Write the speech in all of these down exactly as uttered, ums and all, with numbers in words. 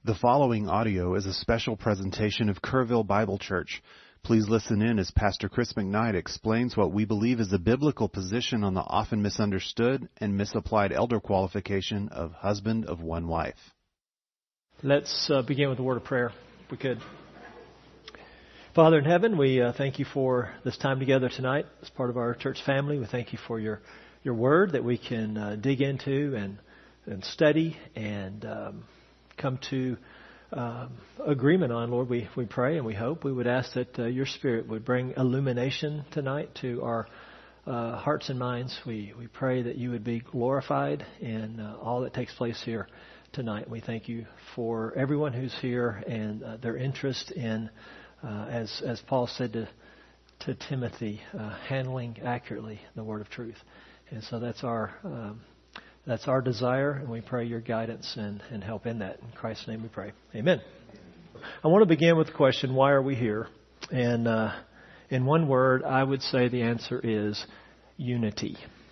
The following audio is a special presentation of Kerrville Bible Church. Please listen in as Pastor Chris McKnight explains what we believe is the biblical position on the often misunderstood and misapplied elder qualification of husband of one wife. Let's uh, begin with a word of prayer, if we could. Father in heaven, we uh, thank you for this time together tonight as part of our church family. We thank you for your, your word that we can uh, dig into and, and study and um, come to um, agreement on, Lord. We, we pray and we hope. We would ask that uh, your Spirit would bring illumination tonight to our uh, hearts and minds. We, we pray that you would be glorified in uh, all that takes place here tonight. We thank you for everyone who's here and uh, their interest in, uh, as as Paul said to to Timothy, uh, handling accurately the word of truth. And so that's our um, that's our desire, and we pray your guidance and, and help in that. In Christ's name we pray. Amen. I want to begin with the question, why are we here? And uh, in one word, I would say the answer is unity.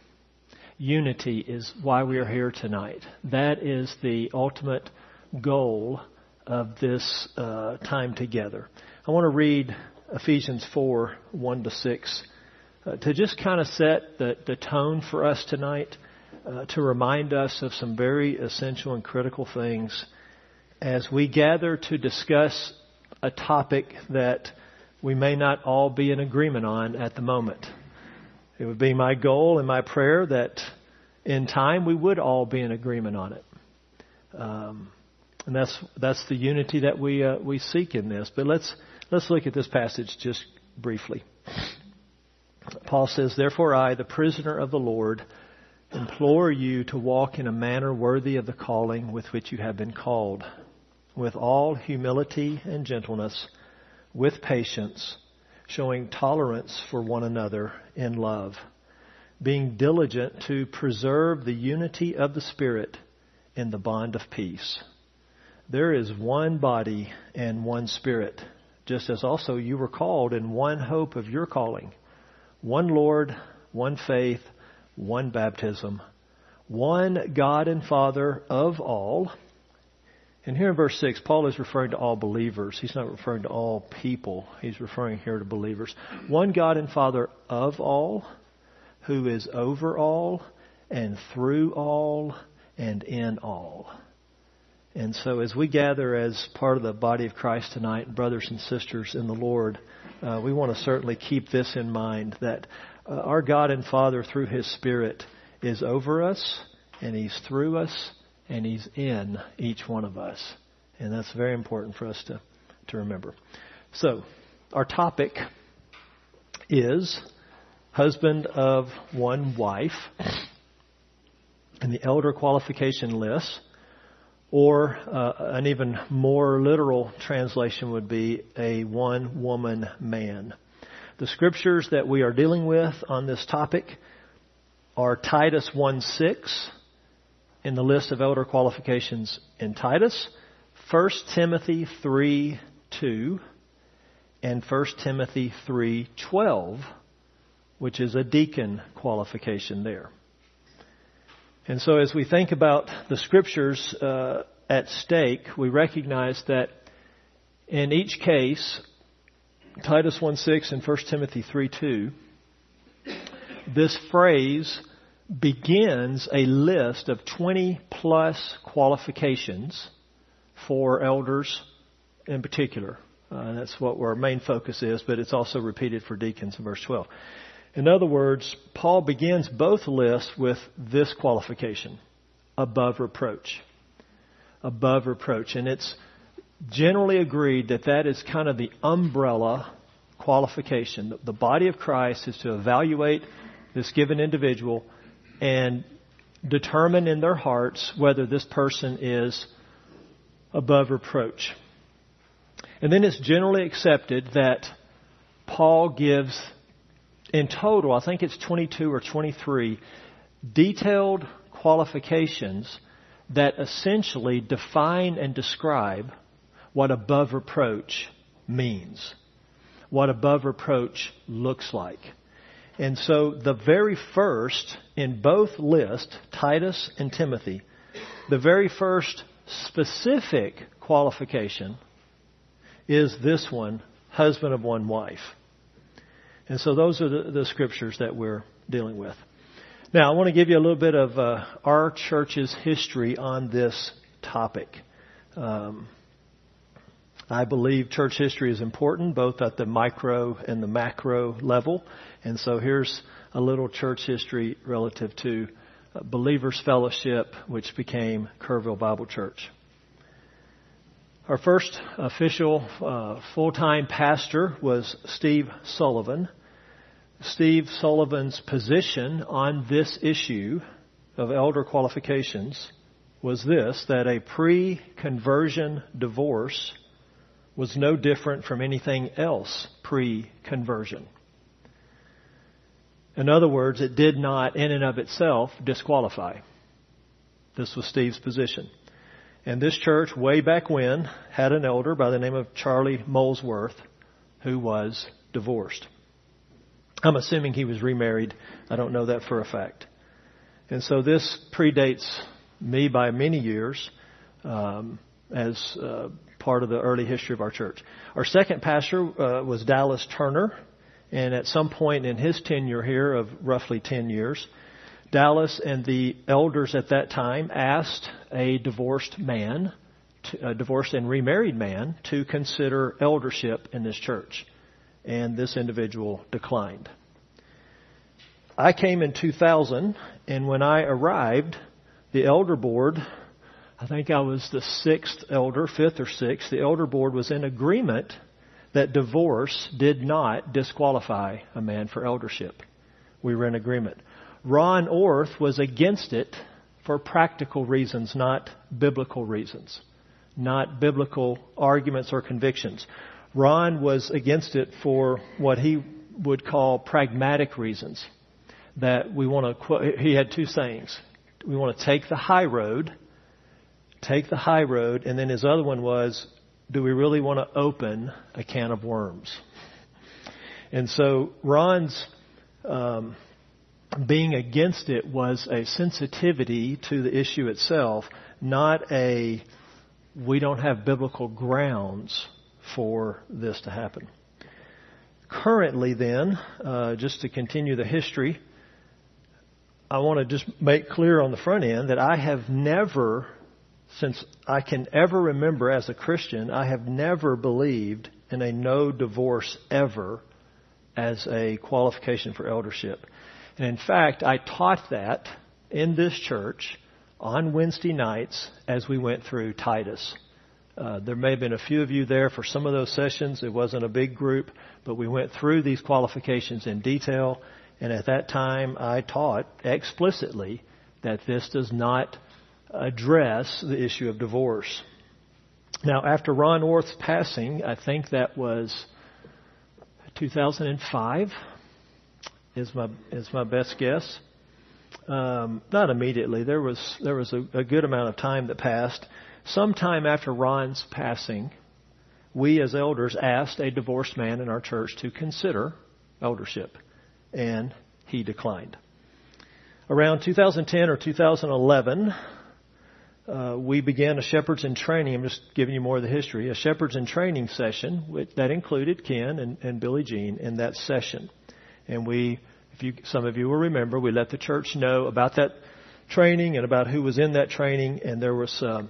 Unity is why we are here tonight. That is the ultimate goal of this uh, time together. I want to read Ephesians four, one to six, uh, to just kind of set the, the tone for us tonight, uh, to remind us of some very essential and critical things as we gather to discuss a topic that we may not all be in agreement on at the moment. It would be my goal and my prayer that in time we would all be in agreement on it. Um, and that's that's the unity that we uh, we seek in this. But let's let's look at this passage just briefly. Paul says, "Therefore I, the prisoner of the Lord, implore you to walk in a manner worthy of the calling with which you have been called, with all humility and gentleness, with patience, showing tolerance for one another in love, being diligent to preserve the unity of the Spirit in the bond of peace. There is one body and one Spirit, just as also you were called in one hope of your calling, one Lord, one faith, one baptism, one God and Father of all." And here in verse six, Paul is referring to all believers. He's not referring to all people. He's referring here to believers. One God and Father of all, who is over all and through all and in all. And so as we gather as part of the body of Christ tonight, brothers and sisters in the Lord, uh, we want to certainly keep this in mind, that uh, our God and Father through His Spirit is over us, and He's through us, and He's in each one of us. And that's very important for us to, to remember. So, our topic is husband of one wife, and the elder qualification list, or uh, an even more literal translation would be a one-woman man. The scriptures that we are dealing with on this topic are Titus one six in the list of elder qualifications in Titus, First Timothy three two, and First Timothy three twelve, which is a deacon qualification there. And so as we think about the scriptures uh, at stake, we recognize that in each case, Titus one six and First Timothy three two, this phrase begins a list of twenty plus qualifications for elders in particular. Uh, that's what our main focus is, but it's also repeated for deacons in verse twelve. In other words, Paul begins both lists with this qualification, above reproach. Above reproach. And it's generally agreed that that is kind of the umbrella qualification. The body of Christ is to evaluate this given individual and determine in their hearts whether this person is above reproach. And then it's generally accepted that Paul gives, in total, I think it's twenty-two or twenty-three, detailed qualifications that essentially define and describe what above reproach means, what above reproach looks like. And so the very first in both lists, Titus and Timothy, the very first specific qualification is this one, husband of one wife. And so those are the, the scriptures that we're dealing with. Now, I want to give you a little bit of uh, our church's history on this topic. Um, I believe church history is important, both at the micro and the macro level. And so here's a little church history relative to uh, Believers Fellowship, which became Kerrville Bible Church. Our first official uh, full-time pastor was Steve Sullivan. Steve Sullivan's position on this issue of elder qualifications was this, that a pre-conversion divorce was no different from anything else pre-conversion. In other words, it did not in and of itself disqualify. This was Steve's position. And this church, way back when, had an elder by the name of Charlie Molesworth who was divorced. I'm assuming he was remarried. I don't know that for a fact. And so this predates me by many years um, as uh, part of the early history of our church. Our second pastor uh, was Dallas Turner. And at some point in his tenure here of roughly ten years, Dallas and the elders at that time asked a divorced man, a divorced and remarried man, to consider eldership in this church. And this individual declined. I came in two thousand, and when I arrived, the elder board, I think I was the sixth elder, fifth or sixth, the elder board was in agreement that divorce did not disqualify a man for eldership. We were in agreement. Ron Orth was against it for practical reasons, not biblical reasons, not biblical arguments or convictions. Ron was against it for what he would call pragmatic reasons. That we want to, he had two sayings. We want to take the high road, take the high road, and then his other one was, do we really want to open a can of worms? And so Ron's um, being against it was a sensitivity to the issue itself, not a, we don't have biblical grounds for this to happen. Currently then, uh, just to continue the history, I want to just make clear on the front end that I have never, since I can ever remember as a Christian, I have never believed in a no divorce ever as a qualification for eldership. And in fact, I taught that in this church on Wednesday nights as we went through Titus. Uh, there may have been a few of you there for some of those sessions. It wasn't a big group, but we went through these qualifications in detail. And at that time, I taught explicitly that this does not address the issue of divorce. Now, after Ron Orth's passing, I think that was two thousand five is my is my best guess. Um, not immediately. There was there was a, a good amount of time that passed. Sometime after Ron's passing, we as elders asked a divorced man in our church to consider eldership, and he declined. Around two thousand ten or two thousand eleven, uh, we began a Shepherds in Training. I'm just giving you more of the history. A Shepherds in Training session which, that included Ken and, and Billie Jean in that session. And we, if you, some of you will remember, we let the church know about that training and about who was in that training. And there was um,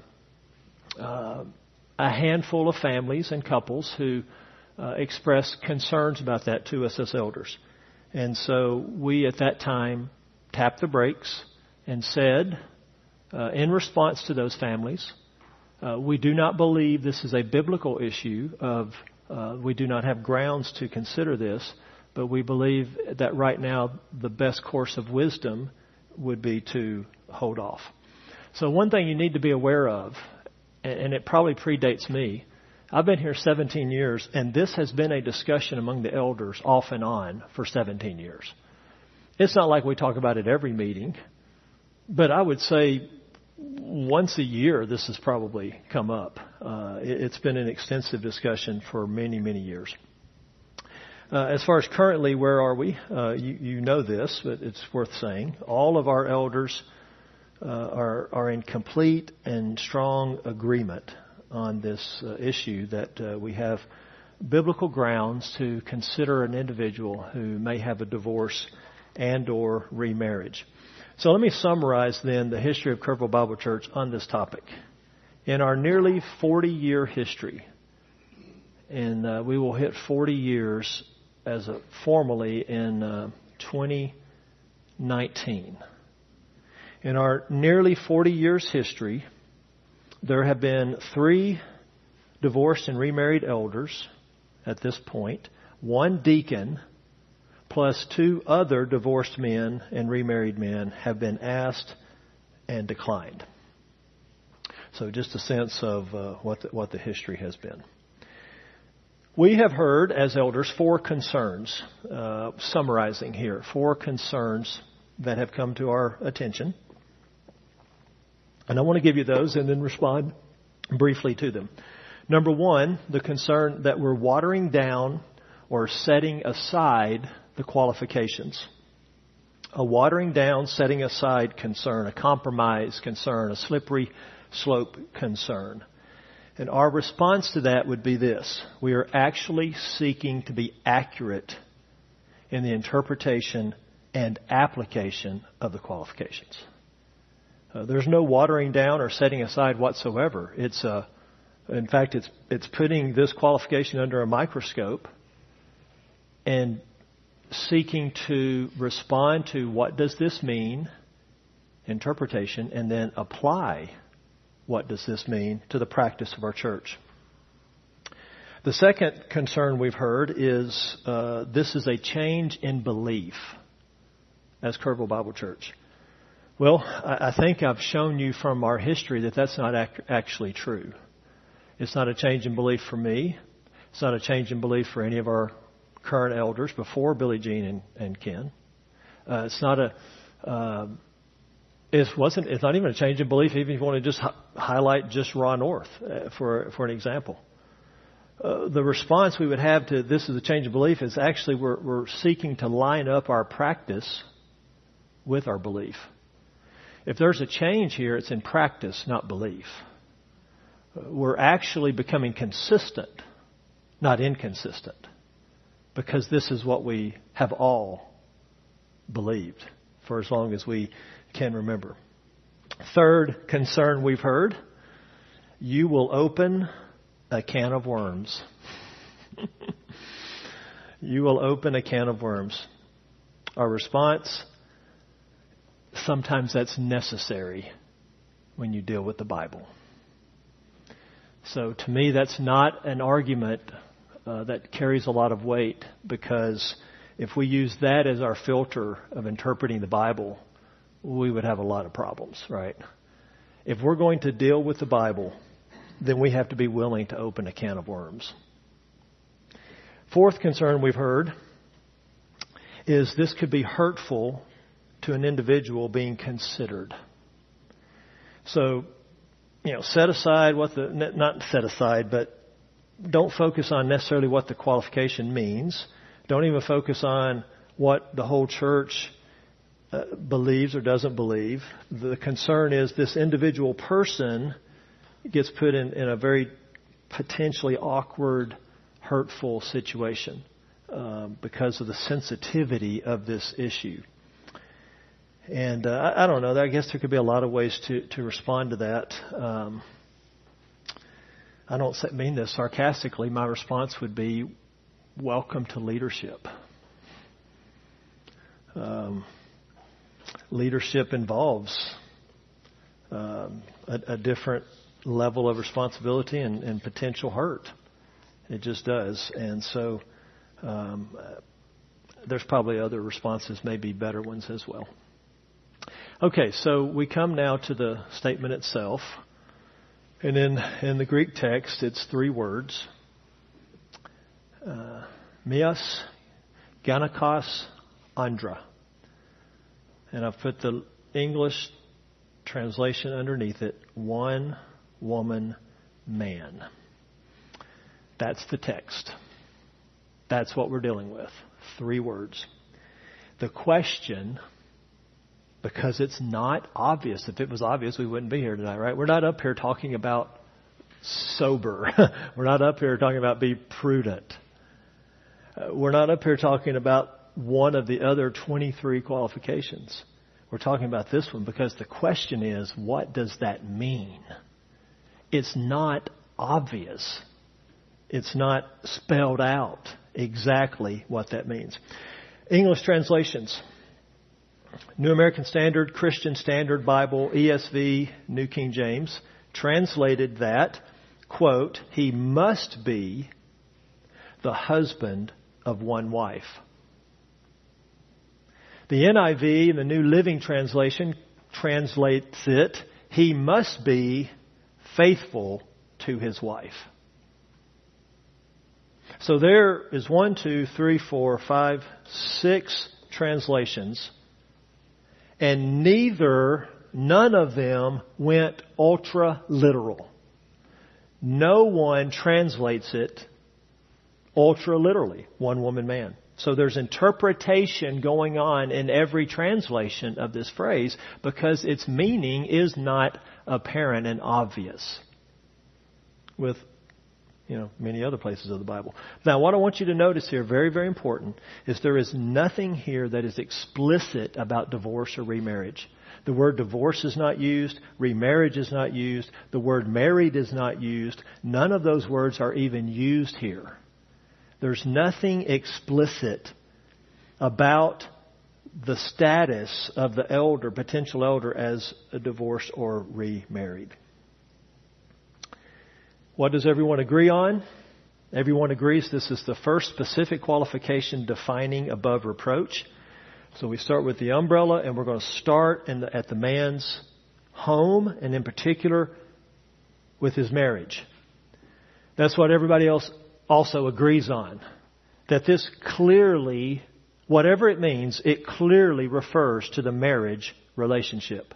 uh, a handful of families and couples who uh, expressed concerns about that to us as elders. And so we at that time tapped the brakes and said, uh, in response to those families, uh, we do not believe this is a biblical issue of, uh, we do not have grounds to consider this, but we believe that right now the best course of wisdom would be to hold off. So one thing you need to be aware of, and it probably predates me, I've been here seventeen years, and this has been a discussion among the elders off and on for seventeen years. It's not like we talk about it every meeting, but I would say once a year this has probably come up. Uh, it, it's been an extensive discussion for many, many years. Uh, as far as currently, where are we? Uh, you, you know this, but it's worth saying. All of our elders uh, are, are in complete and strong agreement on this uh, issue that uh, we have biblical grounds to consider an individual who may have a divorce and or remarriage. So let me summarize then the history of Kerrville Bible Church on this topic. In our nearly forty-year history, and uh, we will hit forty years as a, formally in uh, twenty nineteen. In our nearly forty years history, there have been three divorced and remarried elders at this point, one deacon, plus two other divorced men and remarried men have been asked and declined. So just a sense of uh, what the, what the history has been. We have heard as elders four concerns, uh, summarizing here, four concerns that have come to our attention. And I want to give you those and then respond briefly to them. Number one, the concern that we're watering down or setting aside the qualifications. A watering down, setting aside concern, a compromise concern, a slippery slope concern. And our response to that would be this. We are actually seeking to be accurate in the interpretation and application of the qualifications. Uh, there's no watering down or setting aside whatsoever. It's uh, in fact, it's it's putting this qualification under a microscope and seeking to respond to what does this mean, interpretation, and then apply what does this mean to the practice of our church. The second concern we've heard is uh, this is a change in belief as Kerrville Bible Church. Well, I, I think I've shown you from our history that that's not ac- actually true. It's not a change in belief for me. It's not a change in belief for any of our current elders before Billy Jean and, and Ken. Uh, it's not a. Uh, it wasn't. It's not even a change in belief. Even if you want to just hi- highlight just Raw North uh, for for an example. Uh, the response we would have to this is a change of belief is actually we're, we're seeking to line up our practice with our belief. If there's a change here, it's in practice, not belief. We're actually becoming consistent, not inconsistent, because this is what we have all believed for as long as we can remember. Third concern we've heard, you will open a can of worms. You will open a can of worms. Our response, sometimes that's necessary when you deal with the Bible. So to me, that's not an argument uh, that carries a lot of weight, because if we use that as our filter of interpreting the Bible, we would have a lot of problems, right? If we're going to deal with the Bible, then we have to be willing to open a can of worms. Fourth concern we've heard is this could be hurtful to an individual being considered. So, you know, set aside what the, not set aside, but don't focus on necessarily what the qualification means. Don't even focus on what the whole church uh, believes or doesn't believe. The concern is this individual person gets put in, in a very potentially awkward, hurtful situation uh, because of the sensitivity of this issue. And uh, I, I don't know. I guess there could be a lot of ways to, to respond to that. Um, I don't mean this sarcastically. My response would be, welcome to leadership. Um, leadership involves um, a, a different level of responsibility and, and potential hurt. It just does. And so um, there's probably other responses, maybe better ones as well. Okay, so we come now to the statement itself. And in, in the Greek text, it's three words. Uh, Mios, Ganakos, Andra. And I've put the English translation underneath it, one woman, man. That's the text. That's what we're dealing with. Three words. The question because it's not obvious. If it was obvious, we wouldn't be here tonight, right? We're not up here talking about sober. We're not up here talking about be prudent. Uh, we're not up here talking about one of the other twenty-three qualifications. We're talking about this one because the question is, what does that mean? It's not obvious. It's not spelled out exactly what that means. English translations. New American Standard, Christian Standard Bible, E S V, New King James, translated that, quote, he must be the husband of one wife. The N I V, the New Living Translation, translates it, he must be faithful to his wife. So there is one, two, three, four, five, six translations, and neither, none of them went ultra literal. No one translates it ultra literally, one woman, man. So there's interpretation going on in every translation of this phrase because its meaning is not apparent and obvious with, you know, many other places of the Bible. Now, what I want you to notice here, very, very important, is there is nothing here that is explicit about divorce or remarriage. The word divorce is not used. Remarriage is not used. The word married is not used. None of those words are even used here. There's nothing explicit about the status of the elder, potential elder, as a divorced or remarried. What does everyone agree on? Everyone agrees this is the first specific qualification defining above reproach. So we start with the umbrella, and we're going to start in the, at the man's home, and in particular with his marriage. That's what everybody else also agrees on. That this clearly, whatever it means, it clearly refers to the marriage relationship.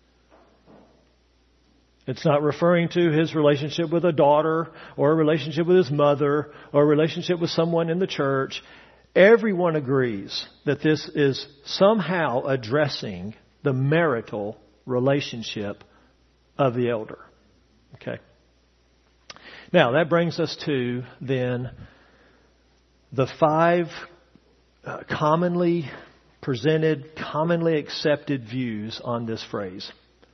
It's not referring to his relationship with a daughter or a relationship with his mother or a relationship with someone in the church. Everyone agrees that this is somehow addressing the marital relationship of the elder. Okay. Now, that brings us to, then, the five uh, commonly presented, commonly accepted views on this phrase.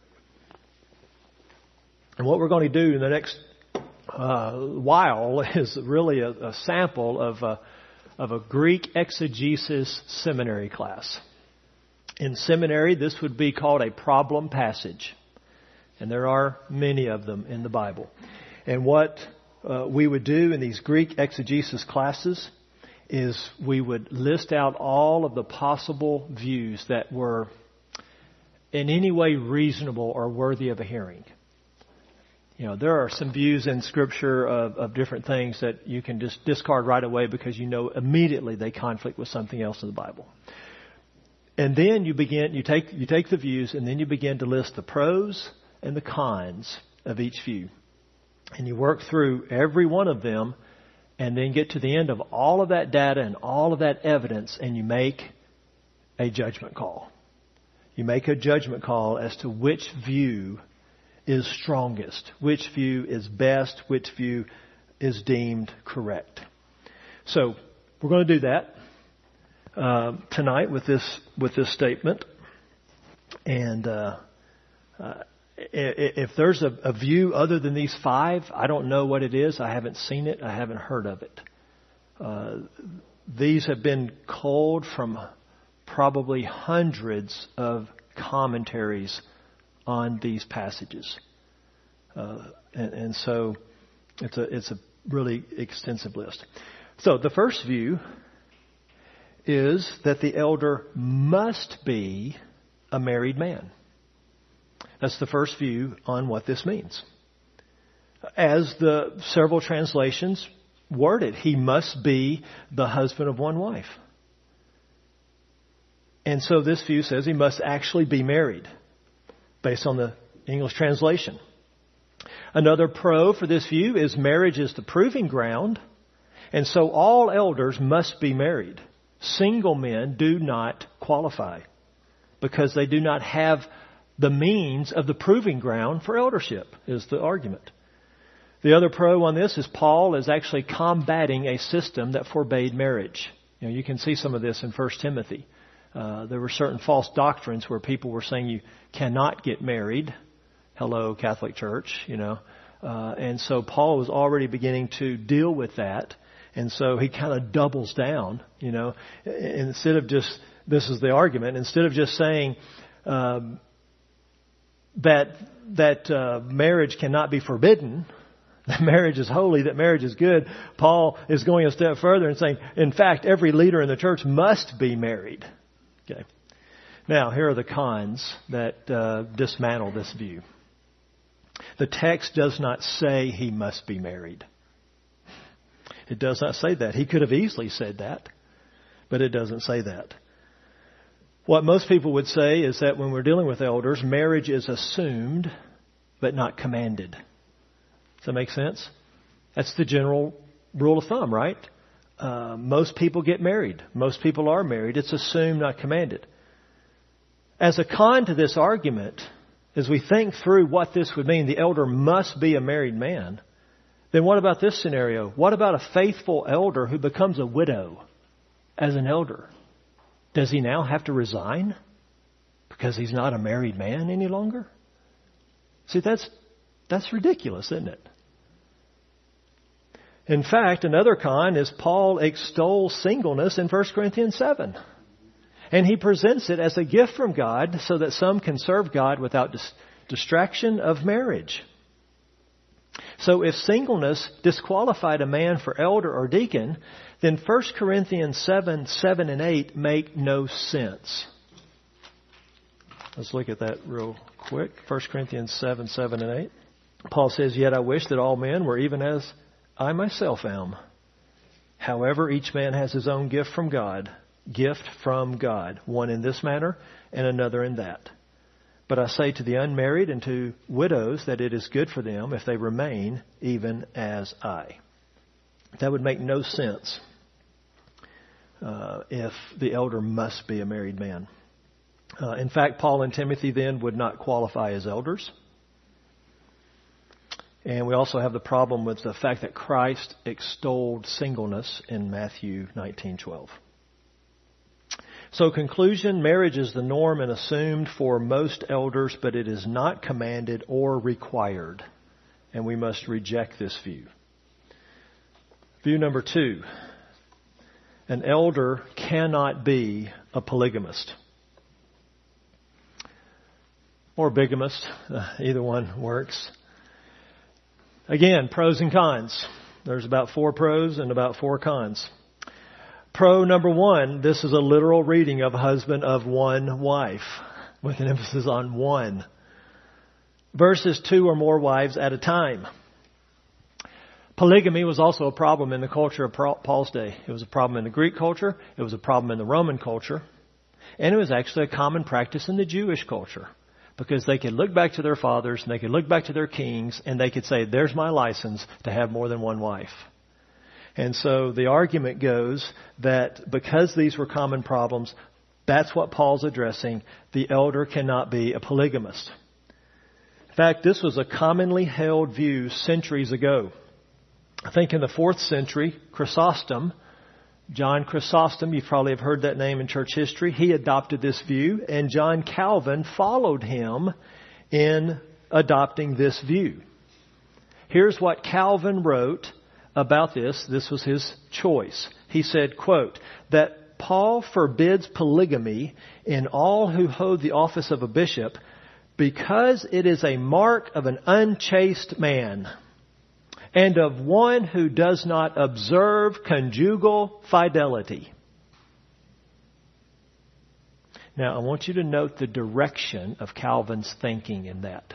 And what we're going to do in the next uh, while is really a, a sample of a, of a Greek exegesis seminary class. In seminary, this would be called a problem passage. And there are many of them in the Bible. And what uh, we would do in these Greek exegesis classes is we would list out all of the possible views that were in any way reasonable or worthy of a hearing. You know, there are some views in Scripture of, of different things that you can just discard right away because you know immediately they conflict with something else in the Bible. And then you begin, you take, you take the views and then you begin to list the pros and the cons of each view. And you work through every one of them and then get to the end of all of that data and all of that evidence and you make a judgment call. You make a judgment call as to which view is strongest, which view is best, which view is deemed correct. So we're going to do that uh, tonight with this with this statement. And uh, uh, if there's a, a view other than these five, I don't know what it is. I haven't seen it. I haven't heard of it. Uh, these have been culled from probably hundreds of commentaries on these passages. Uh, and, and so it's a, it's a really extensive list. So the first view is that the elder must be a married man. That's the first view on what this means. As the several translations word it, he must be the husband of one wife. And so this view says he must actually be married, based on the English translation. Another pro for this view is marriage is the proving ground, and so all elders must be married. Single men do not qualify, because they do not have the means of the proving ground for eldership, is the argument. The other pro on this is Paul is actually combating a system that forbade marriage. You know, you can see some of this in First Timothy. Uh, there were certain false doctrines where people were saying you cannot get married. Hello, Catholic Church, you know. Uh, and so Paul was already beginning to deal with that. And so he kind of doubles down, you know. Instead of just, this is the argument, instead of just saying um, that, that uh, marriage cannot be forbidden, that marriage is holy, that marriage is good, Paul is going a step further and saying, in fact, every leader in the church must be married. Okay. Now, here are the cons that uh, dismantle this view. The text does not say he must be married. It does not say that. He could have easily said that, but it doesn't say that. What most people would say is that when we're dealing with elders, marriage is assumed, but not commanded. Does that make sense? That's the general rule of thumb, right? Uh, most people get married. Most people are married. It's assumed, not commanded. As a con to this argument, as we think through what this would mean, the elder must be a married man, then what about this scenario? What about a faithful elder who becomes a widow as an elder? Does he now have to resign because he's not a married man any longer? See, that's that's ridiculous, isn't it? In fact, another con is Paul extols singleness in First Corinthians seven. And he presents it as a gift from God so that some can serve God without dis- distraction of marriage. So if singleness disqualified a man for elder or deacon, then First Corinthians seven, seven and eight make no sense. Let's look at that real quick. First Corinthians seven, seven and eight. Paul says, "Yet I wish that all men were even as I myself am. However, each man has his own gift from God, gift from God, one in this manner and another in that. But I say to the unmarried and to widows that it is good for them if they remain even as I." That would make no sense uh, if the elder must be a married man. Uh, in fact, Paul and Timothy then would not qualify as elders. And we also have the problem with the fact that Christ extolled singleness in Matthew nineteen twelve. So conclusion, marriage is the norm and assumed for most elders, but it is not commanded or required. And we must reject this view. View number two, an elder cannot be a polygamist. Or bigamist, uh, either one works. Again, pros and cons. There's about four pros and about four cons. Pro number one, this is a literal reading of husband of one wife, with an emphasis on one, versus two or more wives at a time. Polygamy was also a problem in the culture of Paul's day. It was a problem in the Greek culture. It was a problem in the Roman culture. And it was actually a common practice in the Jewish culture, because they could look back to their fathers and they could look back to their kings and they could say, there's my license to have more than one wife. And so the argument goes that because these were common problems, that's what Paul's addressing. The elder cannot be a polygamist. In fact, this was a commonly held view centuries ago. I think in the fourth century, Chrysostom, John Chrysostom, you probably have heard that name in church history, he adopted this view, and John Calvin followed him in adopting this view. Here's what Calvin wrote about this. This was his choice. He said, quote, that Paul forbids polygamy in all who hold the office of a bishop because it is a mark of an unchaste man and of one who does not observe conjugal fidelity. Now, I want you to note the direction of Calvin's thinking in that.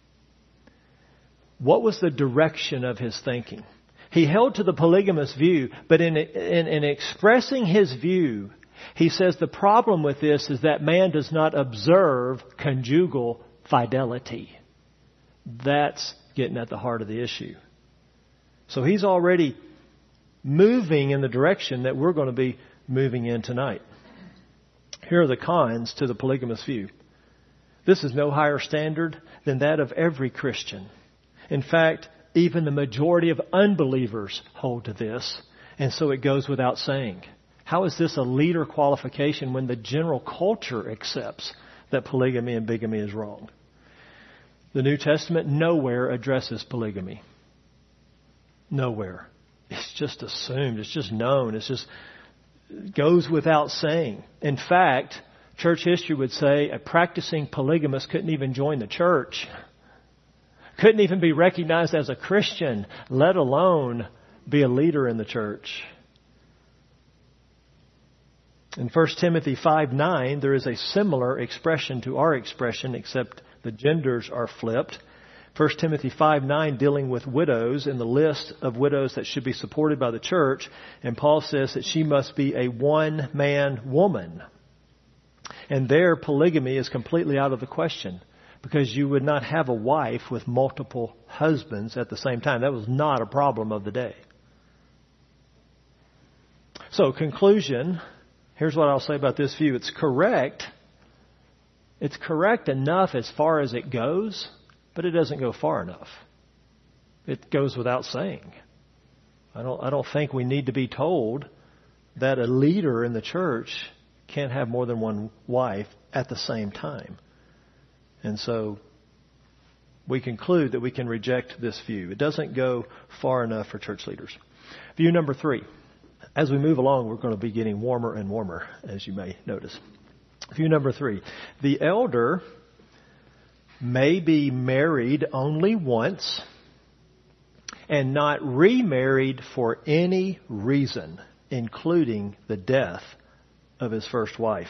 What was the direction of his thinking? He held to the polygamous view, but in, in, in expressing his view, he says the problem with this is that man does not observe conjugal fidelity. That's getting at the heart of the issue. So he's already moving in the direction that we're going to be moving in tonight. here are the cons to the polygamous view. This is no higher standard than that of every Christian. In fact, even the majority of unbelievers hold to this, and so it goes without saying. How is this a leader qualification when the general culture accepts that polygamy and bigamy is wrong? The New Testament nowhere addresses polygamy. Nowhere. It's just assumed. It's just known. It's just it goes without saying. In fact, church history would say a practicing polygamist couldn't even join the church. Couldn't even be recognized as a Christian, let alone be a leader in the church. In First Timothy five nine, there is a similar expression to our expression, except the genders are flipped. First Timothy five nine dealing with widows in the list of widows that should be supported by the church. And Paul says that she must be a one-man woman. And there, polygamy is completely out of the question, because you would not have a wife with multiple husbands at the same time. That was not a problem of the day. So, conclusion, here's what I'll say about this view. It's correct. It's correct enough as far as it goes, but it doesn't go far enough. It goes without saying. I don't, I don't think we need to be told that a leader in the church can't have more than one wife at the same time. And so we conclude that we can reject this view. It doesn't go far enough for church leaders. View number three. As we move along, we're going to be getting warmer and warmer, as you may notice. View number three. The elder may be married only once and not remarried for any reason, including the death of his first wife.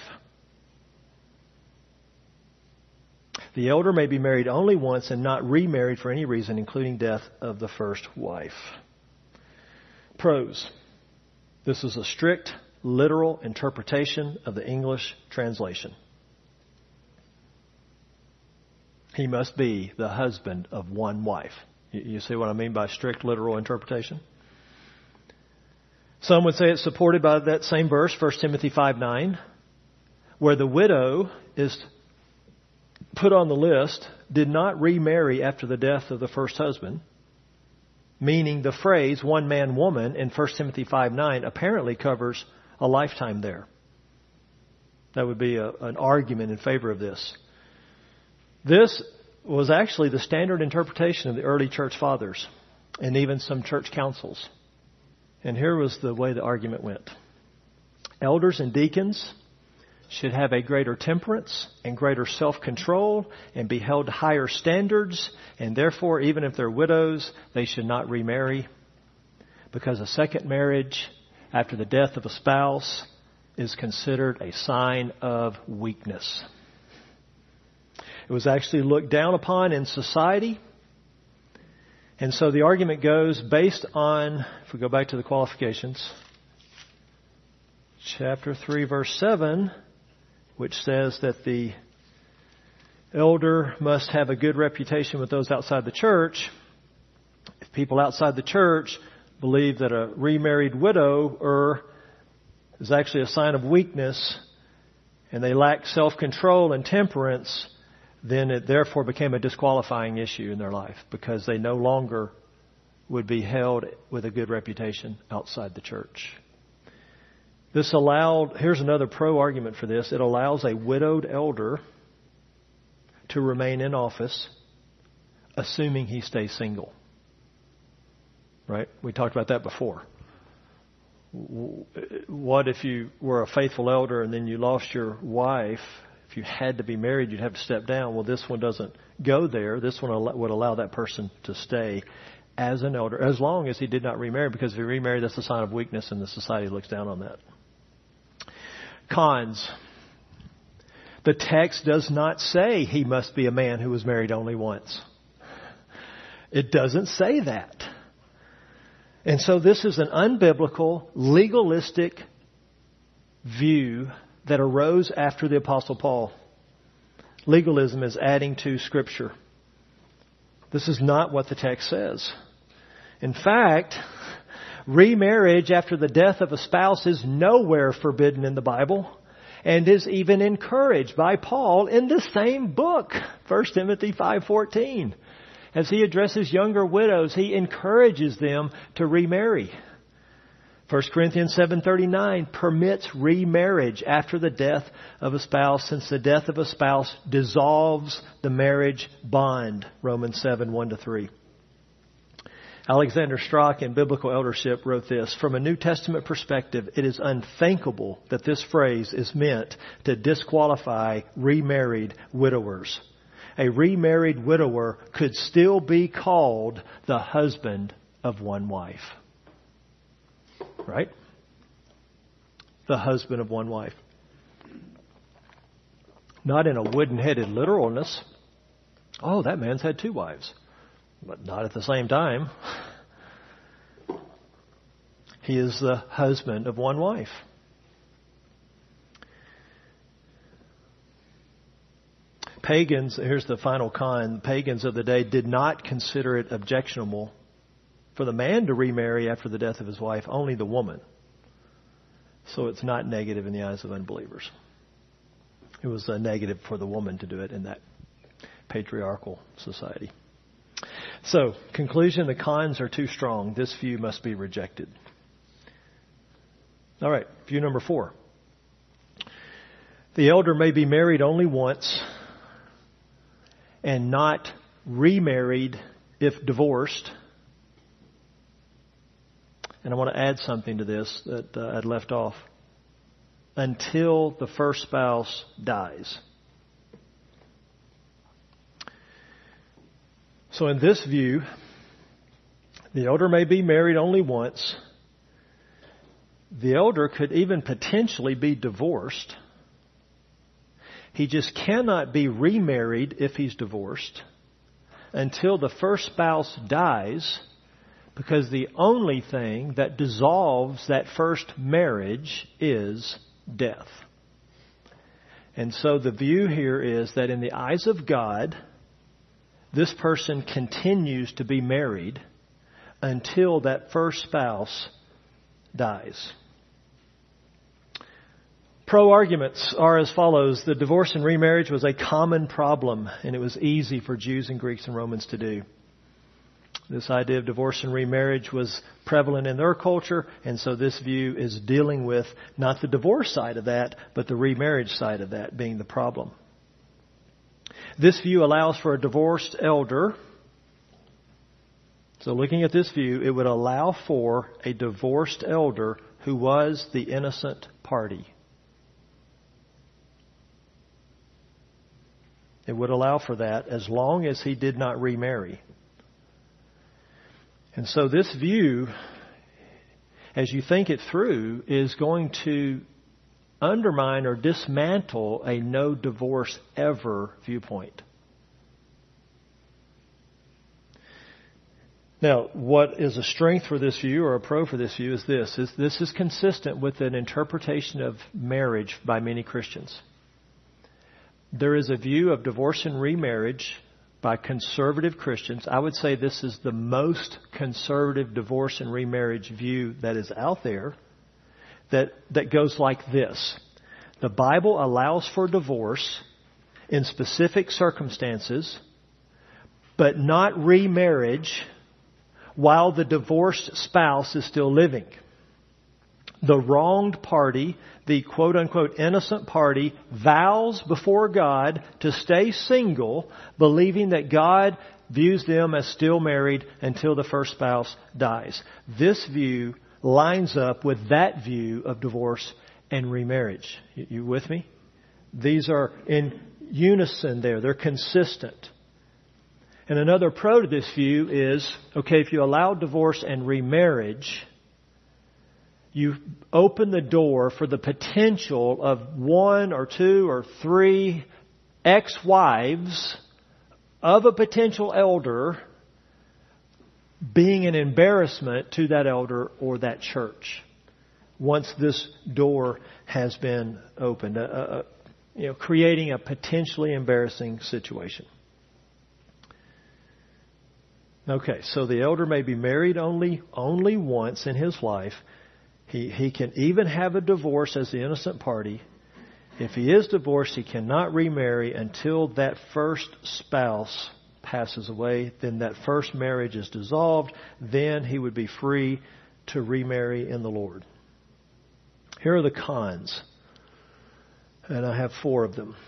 The elder may be married only once and not remarried for any reason, including death of the first wife. Pros. This is a strict, literal interpretation of the English translation. He must be the husband of one wife. You see what I mean by strict, literal interpretation? Some would say it's supported by that same verse, First Timothy five nine, where the widow is put on the list, did not remarry after the death of the first husband, meaning the phrase one man woman in First Timothy five nine apparently covers a lifetime there. That would be a, an argument in favor of this. This was actually the standard interpretation of the early church fathers and even some church councils. And here was the way the argument went. Elders and deacons should have a greater temperance and greater self-control and be held to higher standards. And therefore, even if they're widows, they should not remarry, because a second marriage after the death of a spouse is considered a sign of weakness. It was actually looked down upon in society. And so the argument goes based on, if we go back to the qualifications, chapter three, verse seven, which says that the elder must have a good reputation with those outside the church. If people outside the church believe that a remarried widower is actually a sign of weakness and they lack self-control and temperance, then it therefore became a disqualifying issue in their life, because they no longer would be held with a good reputation outside the church. This allowed, here's another pro argument for this, it allows a widowed elder to remain in office, assuming he stays single. Right? We talked about that before. What if you were a faithful elder and then you lost your wife? If you had to be married, you'd have to step down. Well, this one doesn't go there. This one would allow that person to stay as an elder, as long as he did not remarry, because if he remarried, that's a sign of weakness, and the society looks down on that. Cons. The text does not say he must be a man who was married only once. It doesn't say that. And so this is an unbiblical, legalistic view that arose after the Apostle Paul. Legalism is adding to Scripture. This is not what the text says. In fact, remarriage after the death of a spouse is nowhere forbidden in the Bible. and is even encouraged by Paul in the same book, First Timothy five fourteen. As he addresses younger widows, he encourages them to remarry. First Corinthians seven thirty-nine permits remarriage after the death of a spouse, since the death of a spouse dissolves the marriage bond. Romans seven one to three. Alexander Strauch in Biblical Eldership wrote this: from a New Testament perspective, it is unthinkable that this phrase is meant to disqualify remarried widowers. A remarried widower could still be called the husband of one wife. Right? The husband of one wife. Not in a wooden-headed literalness. Oh, that man's had two wives. But not at the same time. He is the husband of one wife. Pagans, here's the final con, pagans of the day did not consider it objectionable for the man to remarry after the death of his wife, only the woman. So it's not negative in the eyes of unbelievers. It was a negative for the woman to do it in that patriarchal society. So, conclusion, the cons are too strong. This view must be rejected. All right, view number four. The elder may be married only once and not remarried if divorced. And I want to add something to this that uh, I'd left off. Until the first spouse dies. So in this view, the elder may be married only once. The elder could even potentially be divorced. He just cannot be remarried if he's divorced until the first spouse dies, because the only thing that dissolves that first marriage is death. And so the view here is that in the eyes of God, this person continues to be married until that first spouse dies. Pro-arguments are as follows. The divorce and remarriage was a common problem, and it was easy for Jews and Greeks and Romans to do. This idea of divorce and remarriage was prevalent in their culture, and so this view is dealing with not the divorce side of that, but the remarriage side of that being the problem. This view allows for a divorced elder. So looking at this view, it would allow for a divorced elder who was the innocent party. It would allow for that as long as he did not remarry. And so this view, as you think it through, is going to undermine or dismantle a no divorce ever viewpoint. Now, what is a strength for this view or a pro for this view is this. Is this is consistent with an interpretation of marriage by many Christians. There is a view of divorce and remarriage by conservative Christians. I would say this is the most conservative divorce and remarriage view that is out there. That, that goes like this. The Bible allows for divorce in specific circumstances, but not remarriage while the divorced spouse is still living. The wronged party, the quote-unquote innocent party, vows before God to stay single, believing that God views them as still married until the first spouse dies. This view lines up with that view of divorce and remarriage. You, you with me? These are in unison there. They're consistent. And another pro to this view is, okay, if you allow divorce and remarriage, you open the door for the potential of one or two or three ex-wives of a potential elder being an embarrassment to that elder or that church once this door has been opened, uh, uh, you know, creating a potentially embarrassing situation. Okay, so the elder may be married only only once in his life. He he can even have a divorce as the innocent party. If he is divorced, he cannot remarry until that first spouse passes away. Then that first marriage is dissolved. Then he would be free to remarry in the Lord. Here are the cons. And I have four of them.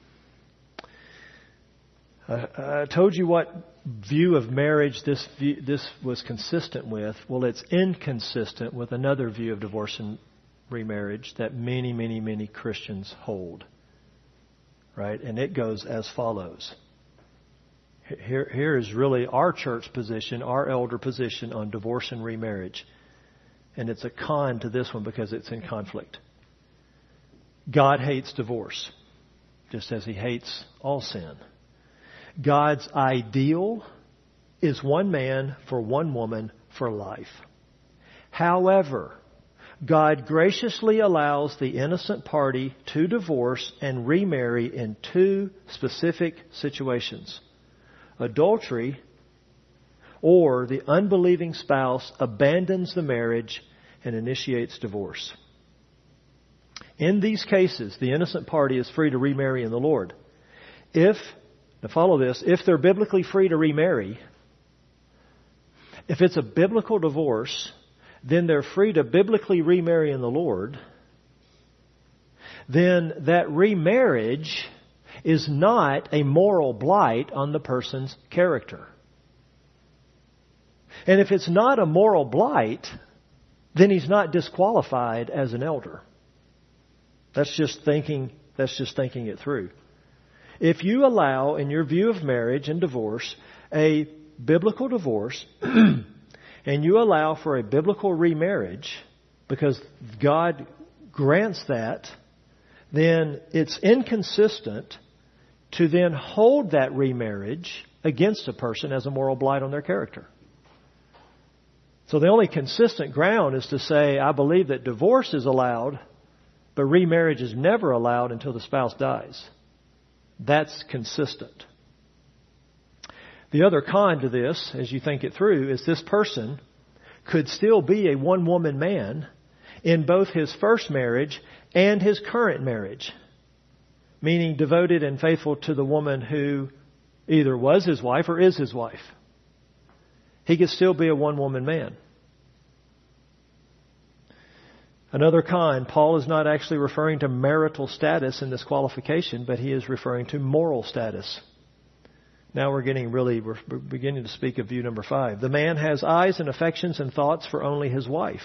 I, I told you what view of marriage this view, this was consistent with. Well, it's inconsistent with another view of divorce and remarriage that many, many, many Christians hold. Right? And it goes as follows. Here, here is really our church position, our elder position on divorce and remarriage. And it's a con to this one because it's in conflict. God hates divorce, just as He hates all sin. God's ideal is one man for one woman for life. However, God graciously allows the innocent party to divorce and remarry in two specific situations. Adultery, or the unbelieving spouse abandons the marriage and initiates divorce. In these cases, the innocent party is free to remarry in the Lord. If, now follow this, if they're biblically free to remarry, if it's a biblical divorce, then they're free to biblically remarry in the Lord. Then that remarriage is not a moral blight on the person's character. And if it's not a moral blight, then he's not disqualified as an elder. That's just thinking, that's just thinking it through. If you allow, in your view of marriage and divorce, a biblical divorce, and you allow for a biblical remarriage, because God grants that, then it's inconsistent to then hold that remarriage against a person as a moral blight on their character. So the only consistent ground is to say, I believe that divorce is allowed, but remarriage is never allowed until the spouse dies. That's consistent. The other con to this, as you think it through, is this person could still be a one-woman man in both his first marriage and his current marriage, meaning devoted and faithful to the woman who either was his wife or is his wife. He could still be a one-woman man. Another con, Paul is not actually referring to marital status in this qualification, but he is referring to moral status. Now we're getting really, we're beginning to speak of view number five. The man has eyes and affections and thoughts for only his wife.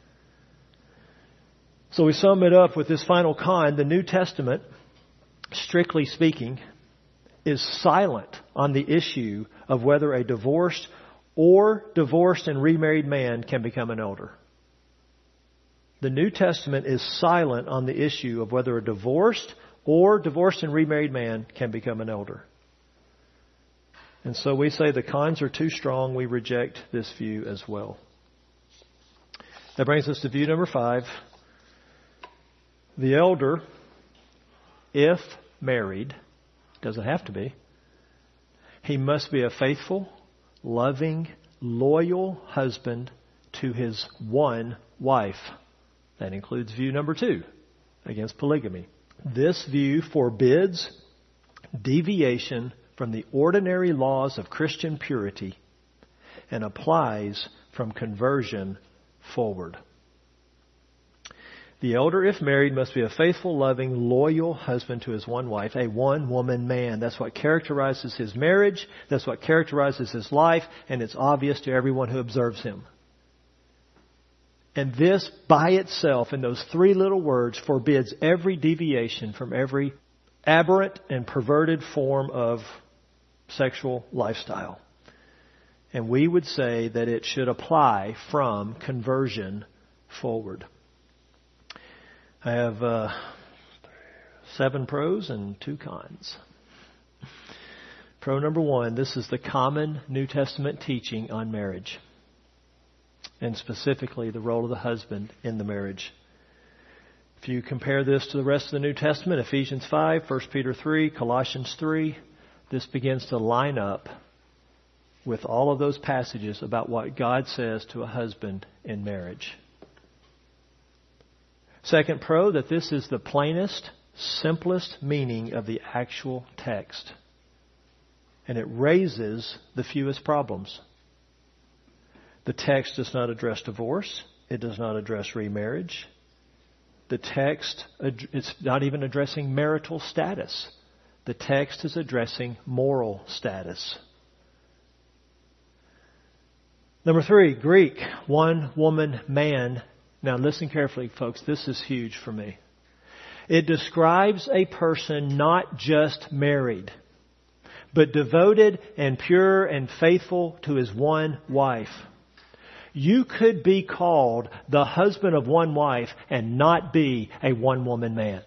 So we sum it up with this final con. The New Testament, strictly speaking, is silent on the issue of whether a divorced or divorced and remarried man can become an elder. The New Testament is silent on the issue of whether a divorced or divorced and remarried man can become an elder. And so we say the cons are too strong. We reject this view as well. That brings us to view number five. The elder, if married, doesn't have to be, he must be a faithful, loving, loyal husband to his one wife. That includes view number two, against polygamy. This view forbids deviation from the ordinary laws of Christian purity and applies from conversion forward. The elder, if married, must be a faithful, loving, loyal husband to his one wife, a one-woman man. That's what characterizes his marriage. That's what characterizes his life, and it's obvious to everyone who observes him. And this, by itself, in those three little words, forbids every deviation from every aberrant and perverted form of sexual lifestyle. And we would say that it should apply from conversion forward. I have uh, seven pros and two cons. Pro number one, this is the common New Testament teaching on marriage, and specifically the role of the husband in the marriage. If you compare this to the rest of the New Testament, Ephesians five, First Peter three, Colossians three, this begins to line up with all of those passages about what God says to a husband in marriage. Second pro, that this is the plainest, simplest meaning of the actual text. And it raises the fewest problems. The text does not address divorce. It does not address remarriage. The text, it's not even addressing marital status. The text is addressing moral status. Number three, Greek, one woman man. Now listen carefully, folks. This is huge for me. It describes a person not just married, but devoted and pure and faithful to his one wife. You could be called the husband of one wife and not be a one-woman man.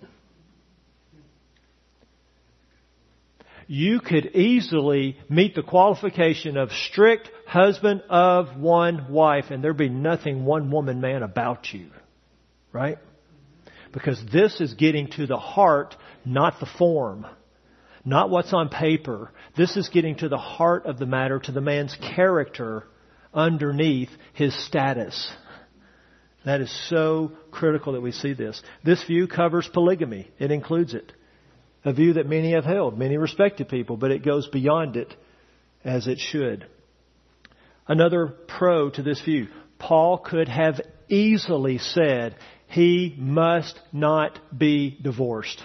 You could easily meet the qualification of strict husband of one wife, and there'd be nothing one-woman man about you. Right? Because this is getting to the heart, not the form. Not what's on paper. This is getting to the heart of the matter, to the man's character underneath his status. That is so critical that we see this. This view covers polygamy. It includes it. A view that many have held, many respected people, but it goes beyond it as it should. Another pro to this view. Paul could have easily said he must not be divorced.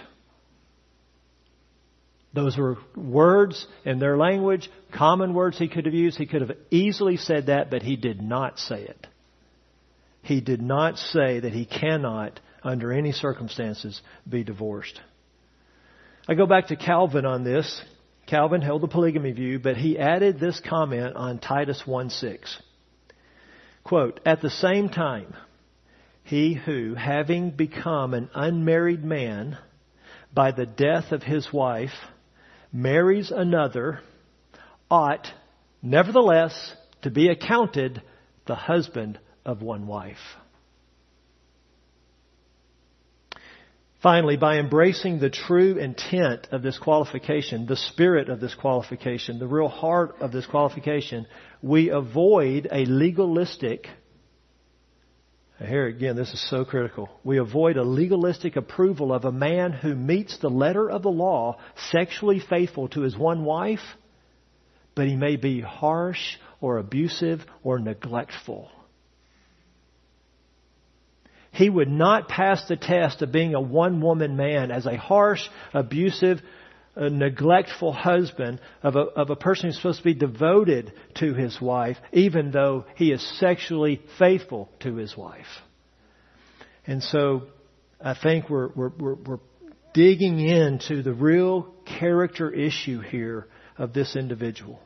Those were words in their language, common words he could have used. He could have easily said that, but he did not say it. He did not say that he cannot, under any circumstances, be divorced. I go back to Calvin on this. Calvin held the polygamy view, but he added this comment on Titus one six. Quote, "At the same time, he who, having become an unmarried man by the death of his wife, marries another, ought, nevertheless, to be accounted the husband of one wife." Finally, by embracing the true intent of this qualification, the spirit of this qualification, the real heart of this qualification, we avoid a legalistic, here again, this is so critical. We avoid a legalistic approval of a man who meets the letter of the law, sexually faithful to his one wife, but he may be harsh or abusive or neglectful. He would not pass the test of being a one-woman man as a harsh, abusive, uh, neglectful husband of a, of a person who's supposed to be devoted to his wife, even though he is sexually faithful to his wife. And so I think we're, we're, we're, we're digging into the real character issue here of this individual.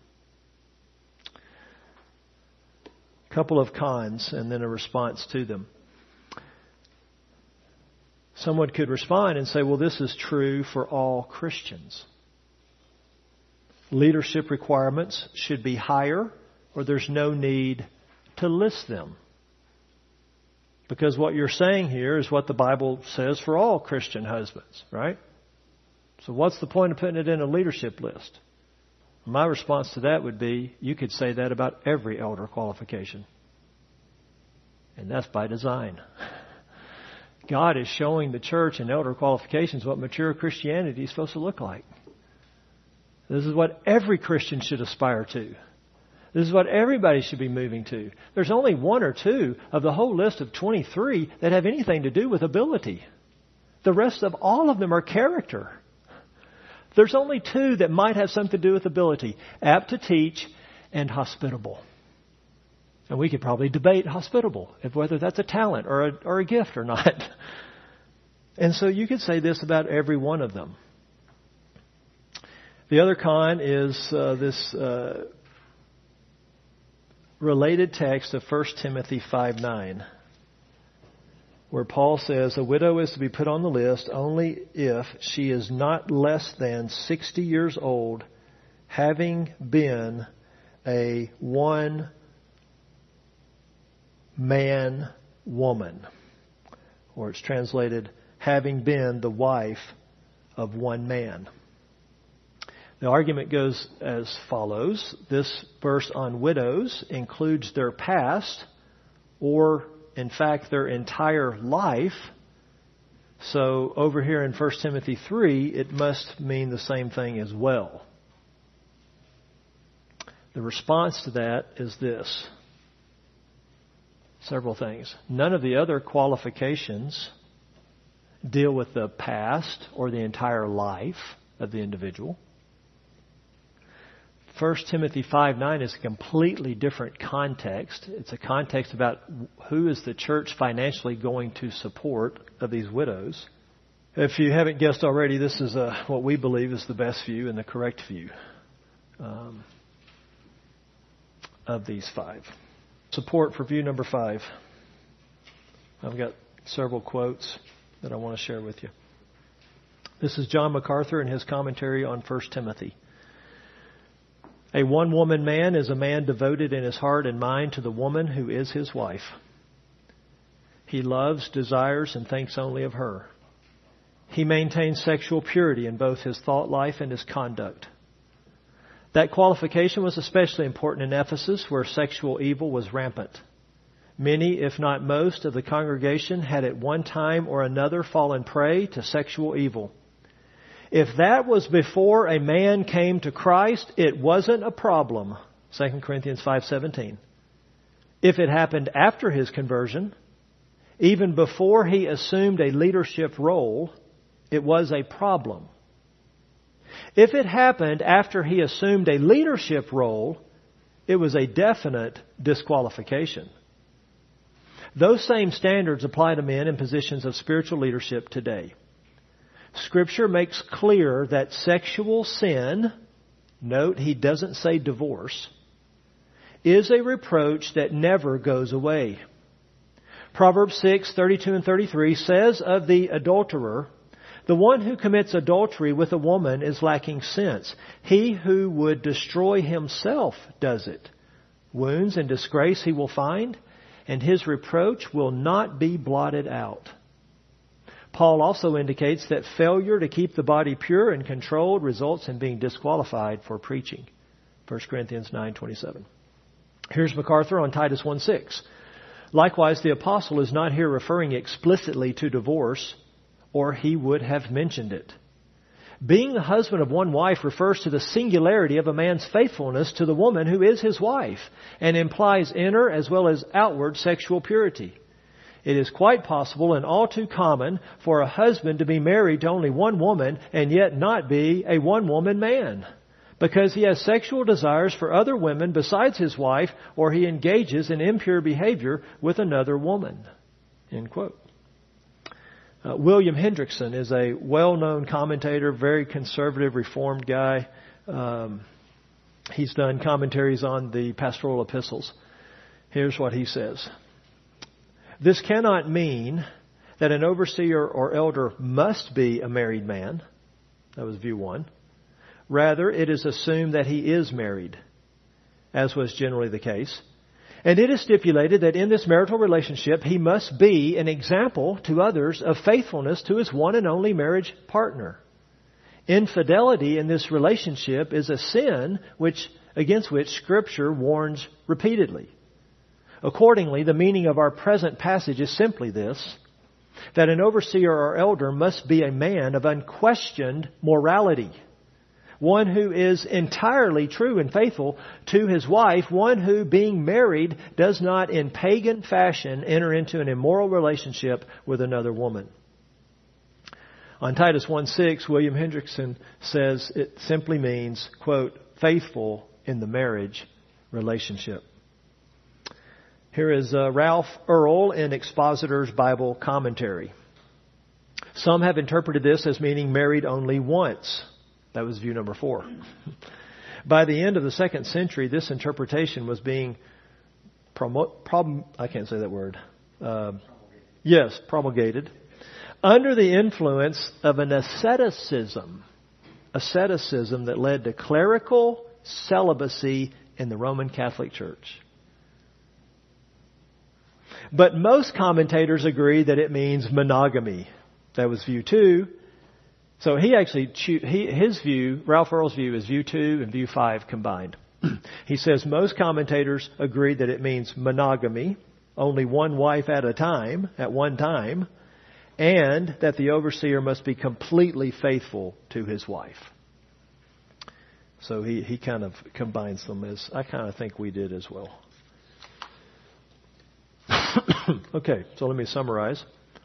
A couple of cons and then a response to them. Someone could respond and say, well, this is true for all Christians. Leadership requirements should be higher, or there's no need to list them. Because what you're saying here is what the Bible says for all Christian husbands, right? So what's the point of putting it in a leadership list? My response to that would be, you could say that about every elder qualification. And that's by design. God is showing the church in elder qualifications what mature Christianity is supposed to look like. This is what every Christian should aspire to. This is what everybody should be moving to. There's only one or two of the whole list of twenty-three that have anything to do with ability. The rest of all of them are character. There's only two that might have something to do with ability: apt to teach and hospitable. And we could probably debate hospitable, if whether that's a talent or a, or a gift or not. And so you could say this about every one of them. The other con is uh, this uh, related text of First Timothy five nine, where Paul says, a widow is to be put on the list only if she is not less than sixty years old, having been a one man woman, or it's translated having been the wife of one man. The argument goes as follows. This verse on widows includes their past, or in fact their entire life, So over here in First Timothy three, it must mean the same thing as well. The response to that is this. Several things. None of the other qualifications deal with the past or the entire life of the individual. First Timothy five nine is a completely different context. It's a context about who is the church financially going to support of these widows. If you haven't guessed already, this is a, what we believe is the best view and the correct view um, of these five. Support for view number five. I've got several quotes that I want to share with you. This is John MacArthur in his commentary on First Timothy. A one-woman man is a man devoted in his heart and mind to the woman who is his wife. He loves, desires, and thinks only of her. He maintains sexual purity in both his thought life and his conduct. That qualification was especially important in Ephesus, where sexual evil was rampant. Many, if not most, of the congregation had at one time or another fallen prey to sexual evil. If that was before a man came to Christ, it wasn't a problem. Second Corinthians five seventeen. If it happened after his conversion, even before he assumed a leadership role, it was a problem. If it happened after he assumed a leadership role, it was a definite disqualification. Those same standards apply to men in positions of spiritual leadership today. Scripture makes clear that sexual sin, note he doesn't say divorce, is a reproach that never goes away. Proverbs six thirty-two and thirty-three says of the adulterer, the one who commits adultery with a woman is lacking sense. He who would destroy himself does it. Wounds and disgrace he will find, and his reproach will not be blotted out. Paul also indicates that failure to keep the body pure and controlled results in being disqualified for preaching. First Corinthians nine twenty-seven. Here's MacArthur on Titus one six. Likewise, the apostle is not here referring explicitly to divorce, or he would have mentioned it. Being the husband of one wife refers to the singularity of a man's faithfulness to the woman who is his wife, and implies inner as well as outward sexual purity. It is quite possible and all too common for a husband to be married to only one woman and yet not be a one-woman man, because he has sexual desires for other women besides his wife, or he engages in impure behavior with another woman. End quote. Uh, William Hendrickson is a well-known commentator, very conservative, reformed guy. Um, he's done commentaries on the pastoral epistles. Here's what he says. This cannot mean that an overseer or elder must be a married man. That was view one. Rather, it is assumed that he is married, as was generally the case. And it is stipulated that in this marital relationship, he must be an example to others of faithfulness to his one and only marriage partner. Infidelity in this relationship is a sin which against which Scripture warns repeatedly. Accordingly, the meaning of our present passage is simply this, that an overseer or elder must be a man of unquestioned morality, one who is entirely true and faithful to his wife, one who, being married, does not in pagan fashion enter into an immoral relationship with another woman. On Titus one six, William Hendrickson says it simply means, quote, faithful in the marriage relationship. Here is uh, Ralph Earl in Expositor's Bible Commentary. Some have interpreted this as meaning married only once. That was view number four. By the end of the second century, this interpretation was being promo- prom- I can't say that word. Uh, yes, promulgated under the influence of an asceticism, asceticism that led to clerical celibacy in the Roman Catholic Church. But most commentators agree that it means monogamy. That was view two. So he actually, he, his view, Ralph Earl's view, is view two and view five combined. He says most commentators agree that it means monogamy, only one wife at a time, at one time, and that the overseer must be completely faithful to his wife. So he, he kind of combines them, as I kind of think we did as well. Okay, so let me summarize.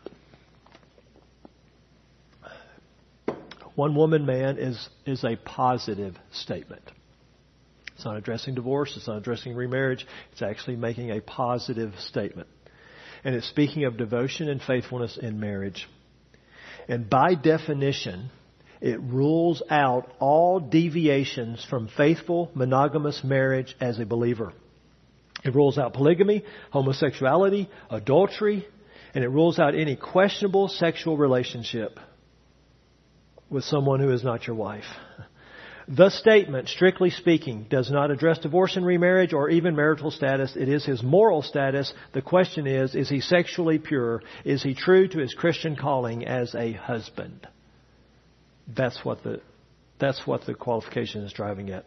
One woman man is, is a positive statement. It's not addressing divorce. It's not addressing remarriage. It's actually making a positive statement. And it's speaking of devotion and faithfulness in marriage. And by definition, it rules out all deviations from faithful monogamous marriage as a believer. It rules out polygamy, homosexuality, adultery, and it rules out any questionable sexual relationship with someone who is not your wife. The statement, strictly speaking, does not address divorce and remarriage or even marital status. It is his moral status. The question is, is he sexually pure? Is he true to his Christian calling as a husband? That's what the, that's what the qualification is driving at.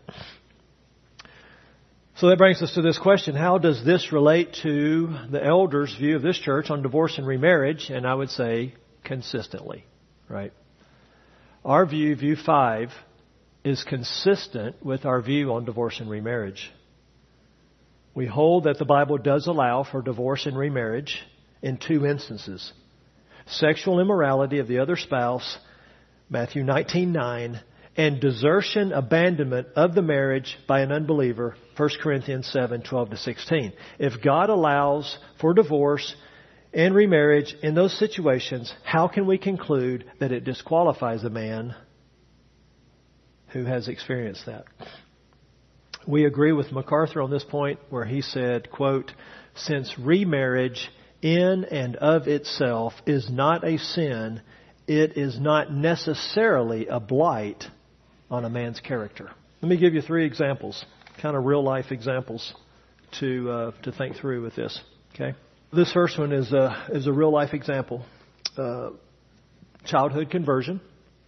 So that brings us to this question. How does this relate to the elders' view of this church on divorce and remarriage? And I would say consistently, right? Our view, view five, is consistent with our view on divorce and remarriage. We hold that the Bible does allow for divorce and remarriage in two instances. Sexual immorality of the other spouse, Matthew nineteen nine, and desertion, abandonment of the marriage by an unbeliever, First Corinthians seven twelve to sixteen. If God allows for divorce and remarriage in those situations, how can we conclude that it disqualifies a man who has experienced that? We agree with MacArthur on this point, where he said, quote, "Since remarriage in and of itself is not a sin, it is not necessarily a blight on a man's character." Let me give you three examples, kind of real life examples to uh, to think through with this. Okay, this first one is a is a real life example, uh, childhood conversion.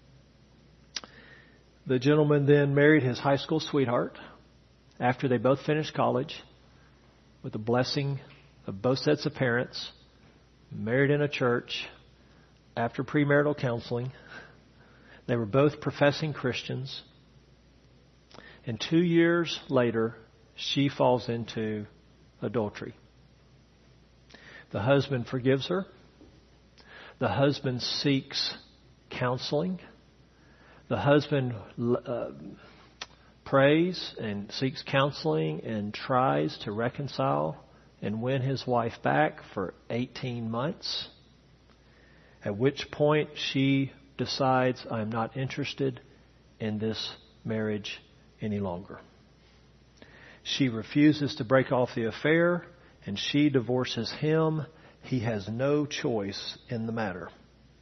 The gentleman then married his high school sweetheart after they both finished college, with the blessing of both sets of parents, married in a church after premarital counseling. They were both professing Christians. And two years later, she falls into adultery. The husband forgives her. The husband seeks counseling. The husband uh, prays and seeks counseling and tries to reconcile and win his wife back for eighteen months. At which point she decides, I'm not interested in this marriage any longer. She refuses to break off the affair, and she divorces him. He has no choice in the matter.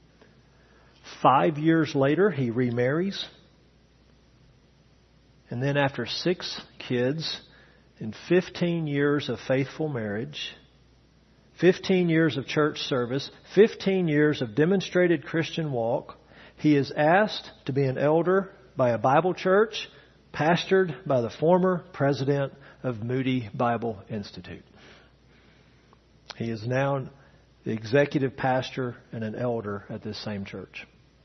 Five years later, he remarries. And then after six kids and fifteen years of faithful marriage, fifteen years of church service, fifteen years of demonstrated Christian walk, he is asked to be an elder by a Bible church pastored by the former president of Moody Bible Institute. He is now the executive pastor and an elder at this same church.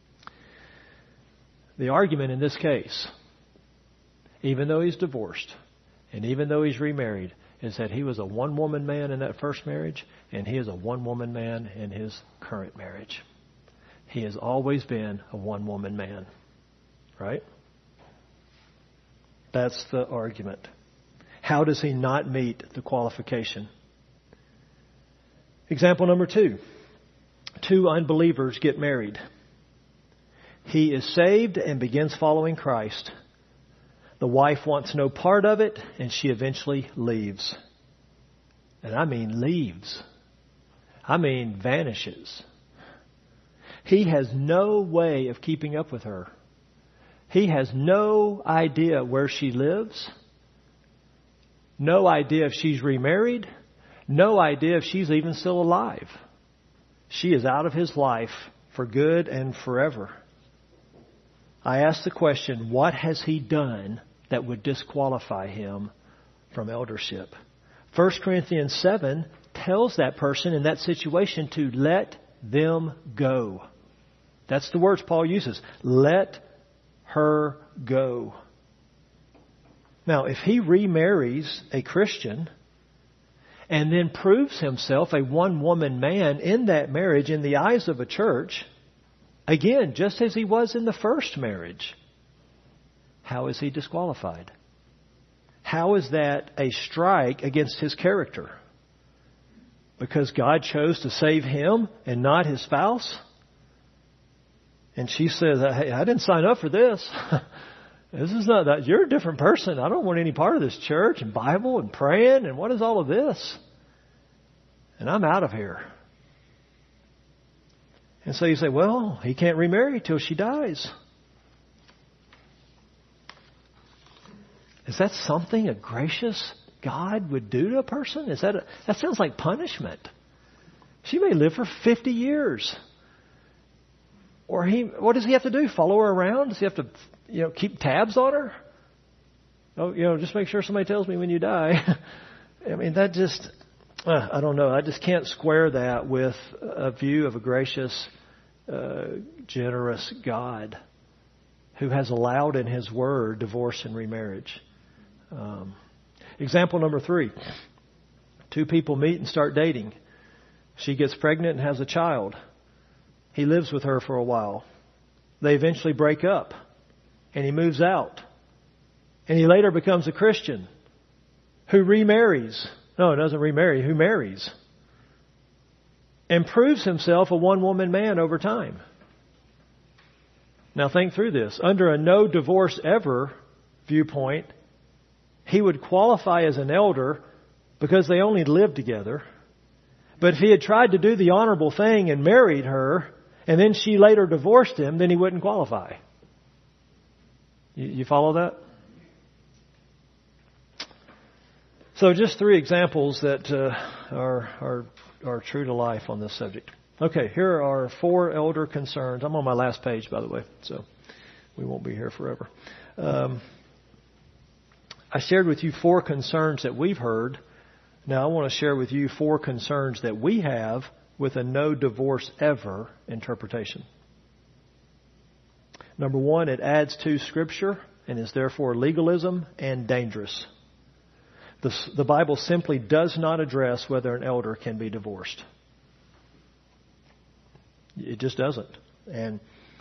The argument in this case, even though he's divorced and even though he's remarried, is that he was a one-woman man in that first marriage, and he is a one-woman man in his current marriage. He has always been a one-woman man. Right? That's the argument. How does he not meet the qualification? Example number two. Two unbelievers get married. He is saved and begins following Christ. The wife wants no part of it, and she eventually leaves. And I mean leaves. I mean vanishes. He has no way of keeping up with her. He has no idea where she lives. No idea if she's remarried. No idea if she's even still alive. She is out of his life for good and forever. I ask the question, what has he done that would disqualify him from eldership? First Corinthians seven tells that person in that situation to let them go. That's the words Paul uses. Let her go. Now, if he remarries a Christian and then proves himself a one-woman man in that marriage in the eyes of a church, again, just as he was in the first marriage, how is he disqualified? How is that a strike against his character? Because God chose to save him and not his spouse? And she says, hey, I didn't sign up for this. This is not that. You're a different person. I don't want any part of this church and Bible and praying. And what is all of this? And I'm out of here. And so you say, well, he can't remarry till she dies. Is that something a gracious God would do to a person? Is that a, that sounds like punishment. She may live for fifty years. Or he, what does he have to do? Follow her around? Does he have to, you know, keep tabs on her? Oh, you know, just make sure somebody tells me when you die. I mean, that just, uh, I don't know. I just can't square that with a view of a gracious, uh, generous God who has allowed in His Word divorce and remarriage. Um, example number three. Two people meet and start dating. She gets pregnant and has a child. He lives with her for a while. They eventually break up. And he moves out. And he later becomes a Christian who remarries. No, doesn't remarry. Who marries. And proves himself a one-woman man over time. Now think through this. Under a no divorce ever viewpoint, he would qualify as an elder because they only lived together. But if he had tried to do the honorable thing and married her, and then she later divorced him, then he wouldn't qualify. You, you follow that? So just three examples that uh, are, are, are true to life on this subject. Okay, here are four elder concerns. I'm on my last page, by the way, so we won't be here forever. Um, I shared with you four concerns that we've heard. Now I want to share with you four concerns that we have with a no divorce ever interpretation. Number one, it adds to Scripture and is therefore legalism and dangerous. The, the Bible simply does not address whether an elder can be divorced. It just doesn't. And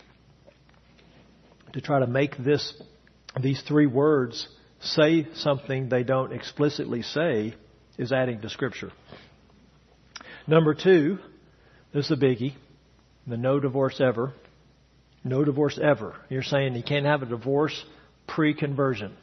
to try to make this, these three words say something they don't explicitly say is adding to Scripture. Number two, this is a biggie, the no divorce ever. No divorce ever. You're saying you can't have a divorce pre-conversion.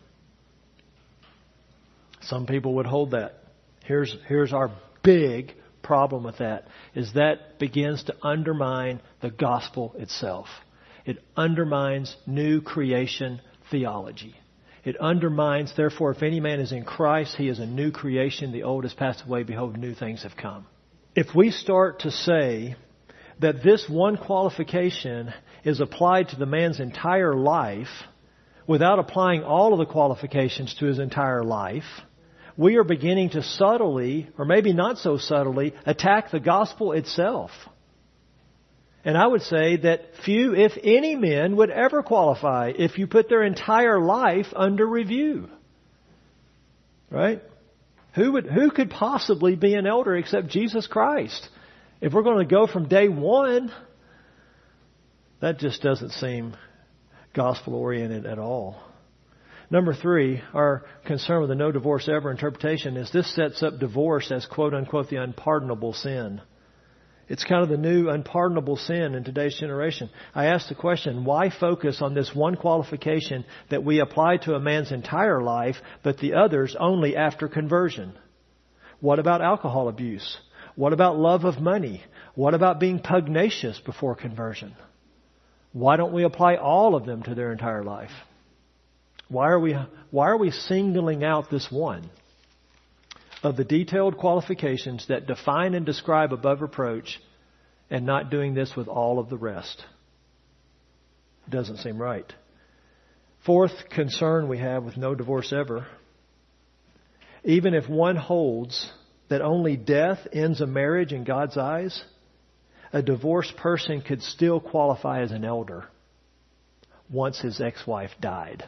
Some people would hold that. Here's, here's our big problem with that, is that begins to undermine the gospel itself. It undermines new creation theology. It undermines, therefore, if any man is in Christ, he is a new creation. The old has passed away. Behold, new things have come. If we start to say that this one qualification is applied to the man's entire life without applying all of the qualifications to his entire life, we are beginning to subtly, or maybe not so subtly, attack the gospel itself. And I would say that few, if any, men would ever qualify if you put their entire life under review. Right? Who would, who could possibly be an elder except Jesus Christ? If we're going to go from day one, that just doesn't seem gospel-oriented at all. Number three, our concern with the no divorce ever interpretation is this sets up divorce as quote-unquote the unpardonable sin. It's kind of the new unpardonable sin in today's generation. I asked the question, why focus on this one qualification that we apply to a man's entire life, but the others only after conversion? What about alcohol abuse? What about love of money? What about being pugnacious before conversion? Why don't we apply all of them to their entire life? Why are we, why are we singling out this one of the detailed qualifications that define and describe above reproach and not doing this with all of the rest? It doesn't seem right. Fourth concern we have with no divorce ever, even if one holds that only death ends a marriage in God's eyes, a divorced person could still qualify as an elder once his ex-wife died.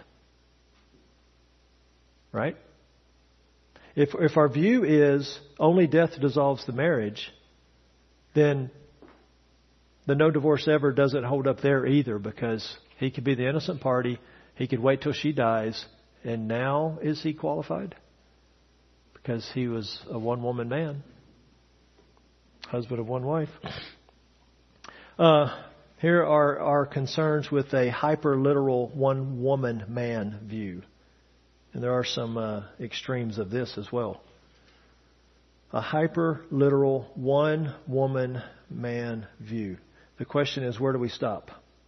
Right? If if our view is only death dissolves the marriage, then the no divorce ever doesn't hold up there either, because he could be the innocent party. He could wait till she dies. And now is he qualified? Because he was a one-woman man. Husband of one wife. Uh, here are our concerns with a hyper-literal one-woman man view. And there are some uh, extremes of this as well. A hyper-literal one-woman man view. The question is, where do we stop?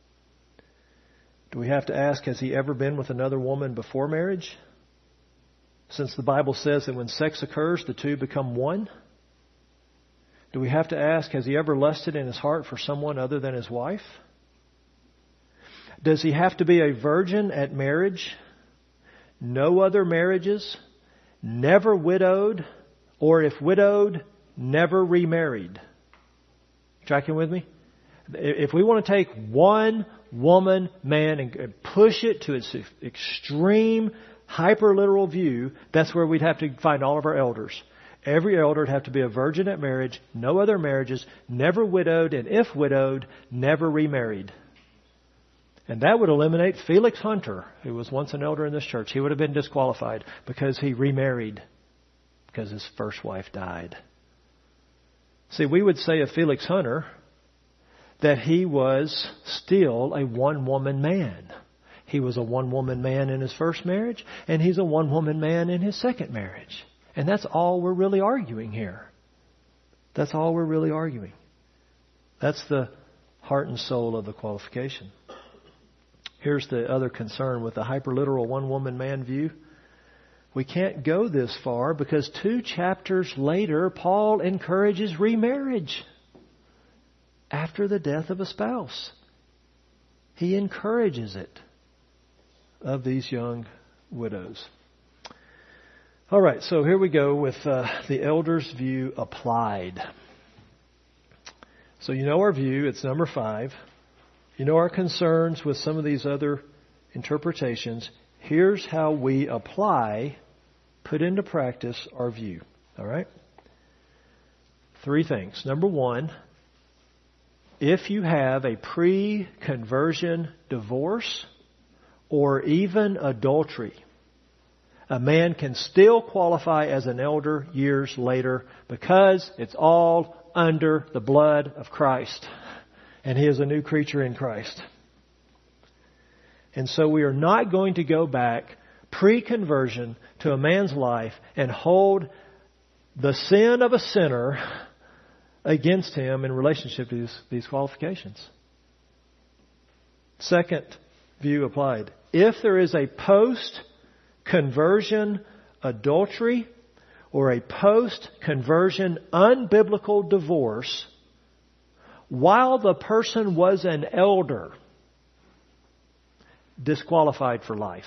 Do we have to ask, has he ever been with another woman before marriage? Since the Bible says that when sex occurs, the two become one. Do we have to ask, has he ever lusted in his heart for someone other than his wife? Does he have to be a virgin at marriage? No other marriages? Never widowed? Or if widowed, never remarried? Tracking with me? If we want to take one woman, man, and push it to its extreme, hyper-literal view, that's where we'd have to find all of our elders. Every elder would have to be a virgin at marriage, no other marriages, never widowed, and if widowed, never remarried. And that would eliminate Felix Hunter, who was once an elder in this church. He would have been disqualified because he remarried because his first wife died. See, we would say of Felix Hunter that he was still a one-woman man. He was a one-woman man in his first marriage, and he's a one-woman man in his second marriage. And that's all we're really arguing here. That's all we're really arguing. That's the heart and soul of the qualification. Here's the other concern with the hyperliteral one-woman man view. We can't go this far because two chapters later, Paul encourages remarriage after the death of a spouse. He encourages it of these young widows. All right, so here we go with uh, the elder's view applied. So you know our view, it's number five. You know our concerns with some of these other interpretations. Here's how we apply, put into practice our view. All right? Three things. Number one, if you have a pre-conversion divorce or even adultery, a man can still qualify as an elder years later because it's all under the blood of Christ. And he is a new creature in Christ. And so we are not going to go back pre-conversion to a man's life and hold the sin of a sinner against him in relationship to these, these qualifications. Second view applied. If there is a post-conversion adultery or a post-conversion unbiblical divorce, while the person was an elder, disqualified for life.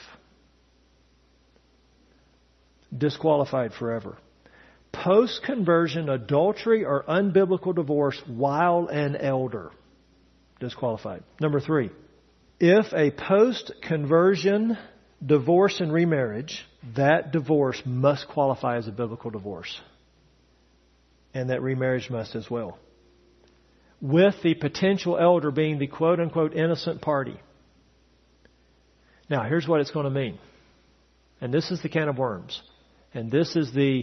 Disqualified forever. Post-conversion adultery or unbiblical divorce while an elder. Disqualified. Number three. If a post-conversion divorce and remarriage, that divorce must qualify as a biblical divorce. And that remarriage must as well. With the potential elder being the quote-unquote innocent party. Now, here's what it's going to mean. And this is the can of worms. And this is the,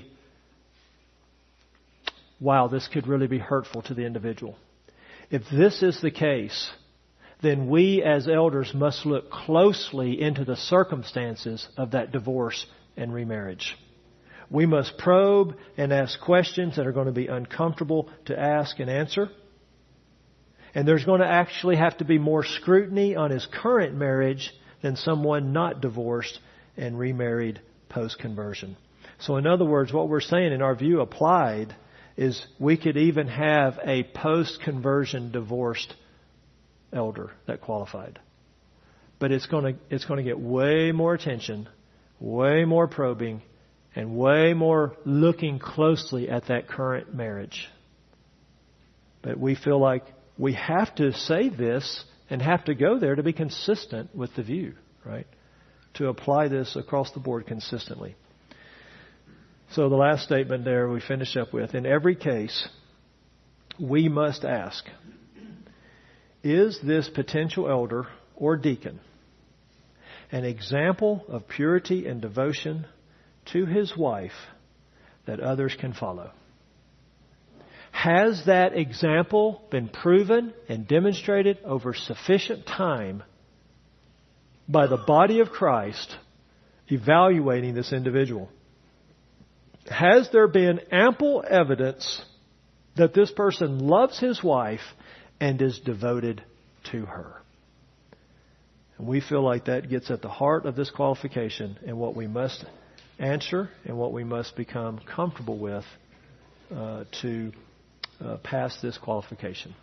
wow, this could really be hurtful to the individual. If this is the case, then we as elders must look closely into the circumstances of that divorce and remarriage. We must probe and ask questions that are going to be uncomfortable to ask and answer. And there's going to actually have to be more scrutiny on his current marriage than someone not divorced and remarried post-conversion. So in other words, what we're saying in our view applied is we could even have a post-conversion divorced elder that qualified. But it's going to, it's going to get way more attention, way more probing, and way more looking closely at that current marriage. But we feel like we have to say this and have to go there to be consistent with the view, right? To apply this across the board consistently. So the last statement there we finish up with, in every case, we must ask, is this potential elder or deacon an example of purity and devotion to his wife that others can follow? Has that example been proven and demonstrated over sufficient time by the body of Christ evaluating this individual? Has there been ample evidence that this person loves his wife and is devoted to her? And we feel like that gets at the heart of this qualification and what we must answer and what we must become comfortable with uh, to uh, pass this qualification.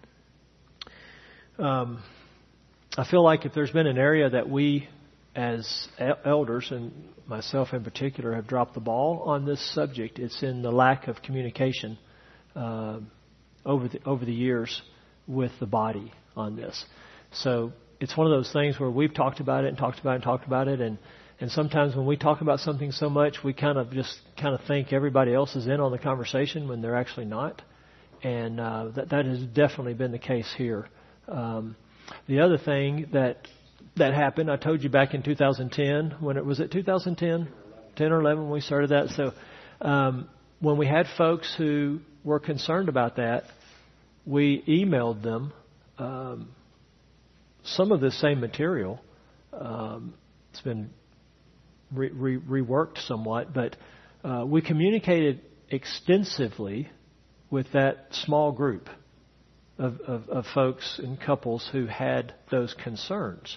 Um, I feel like if there's been an area that we as elders, and myself in particular, have dropped the ball on this subject, it's in the lack of communication uh, over the over the years with the body on this. So it's one of those things where we've talked about it and talked about it and talked about it, and and sometimes when we talk about something so much, we kind of just kind of think everybody else is in on the conversation when they're actually not, and uh, that that has definitely been the case here. Um, the other thing that that happened, I told you back in two thousand ten, when it was at two thousand ten, ten or eleven when we started that. So um, when we had folks who were concerned about that, we emailed them um, some of the same material. Um, it's been re- re- reworked somewhat, but uh, we communicated extensively with that small group of, of, of folks and couples who had those concerns.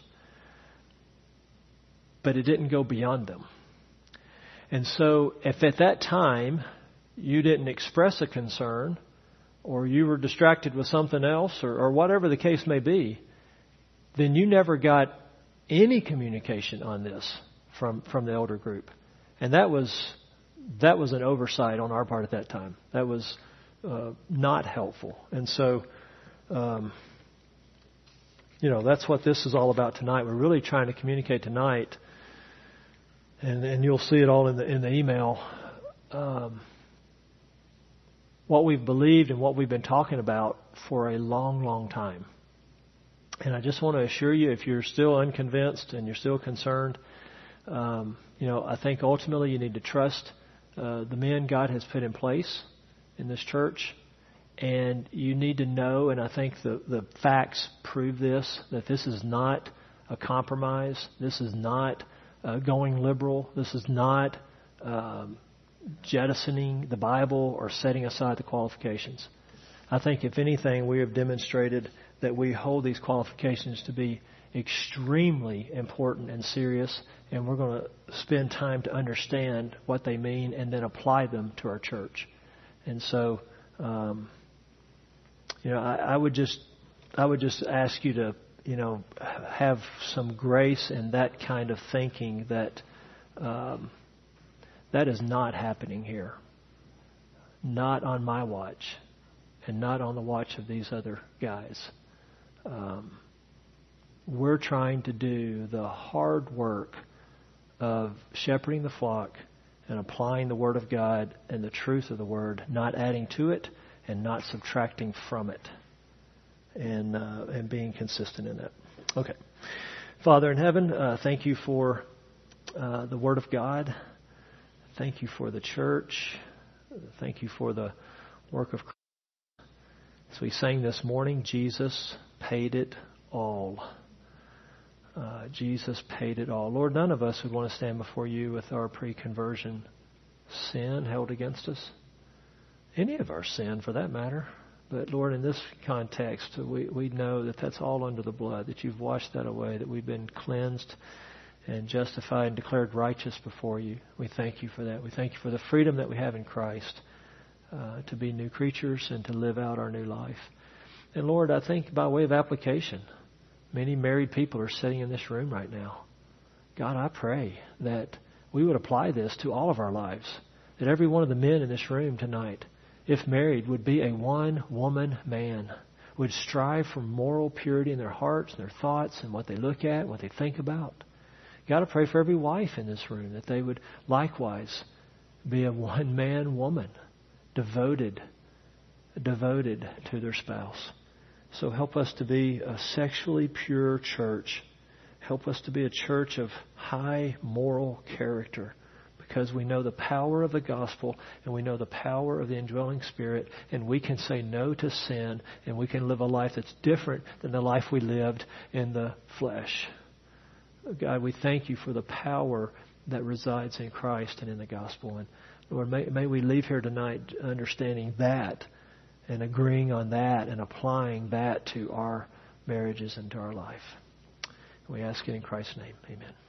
But it didn't go beyond them. And so if at that time you didn't express a concern, or you were distracted with something else, or, or whatever the case may be, then you never got any communication on this from, from the elder group. And that was that was an oversight on our part at that time. That was uh, not helpful. And so, um, you know, that's what this is all about tonight. We're really trying to communicate tonight. And, and you'll see it all in the in the email. Um, what we've believed and what we've been talking about for a long, long time. And I just want to assure you, if you're still unconvinced and you're still concerned, um, you know, I think ultimately you need to trust uh, the men God has put in place in this church. And you need to know, and I think the, the facts prove this, that this is not a compromise. This is not Uh, going liberal. This is not um, jettisoning the Bible or setting aside the qualifications. I think, if anything, we have demonstrated that we hold these qualifications to be extremely important and serious, and we're going to spend time to understand what they mean and then apply them to our church. And so, um, you know, I, I would just, I would just ask you to, you know, have some grace in that kind of thinking that um, that is not happening here. Not on my watch, and not on the watch of these other guys. Um, we're trying to do the hard work of shepherding the flock and applying the Word of God and the truth of the Word, not adding to it and not subtracting from it. And uh, and being consistent in that. Okay. Father in heaven, uh, thank you for uh, the Word of God. Thank you for the church. Thank you for the work of Christ. As we sang this morning, Jesus paid it all. Uh, Jesus paid it all. Lord, none of us would want to stand before you with our pre-conversion sin held against us. Any of our sin, for that matter. But Lord, in this context, we, we know that that's all under the blood, that you've washed that away, that we've been cleansed and justified and declared righteous before you. We thank you for that. We thank you for the freedom that we have in Christ uh, to be new creatures and to live out our new life. And Lord, I think by way of application, many married people are sitting in this room right now. God, I pray that we would apply this to all of our lives, that every one of the men in this room tonight if married, would be a one-woman man, would strive for moral purity in their hearts and their thoughts and what they look at, what they think about. Got to pray for every wife in this room, that they would likewise be a one-man woman, devoted, devoted to their spouse. So help us to be a sexually pure church. Help us to be a church of high moral character, because we know the power of the gospel and we know the power of the indwelling Spirit, and we can say no to sin, and we can live a life that's different than the life we lived in the flesh. God, we thank you for the power that resides in Christ and in the gospel. And Lord, may, may we leave here tonight understanding that and agreeing on that and applying that to our marriages and to our life. We ask it in Christ's name. Amen.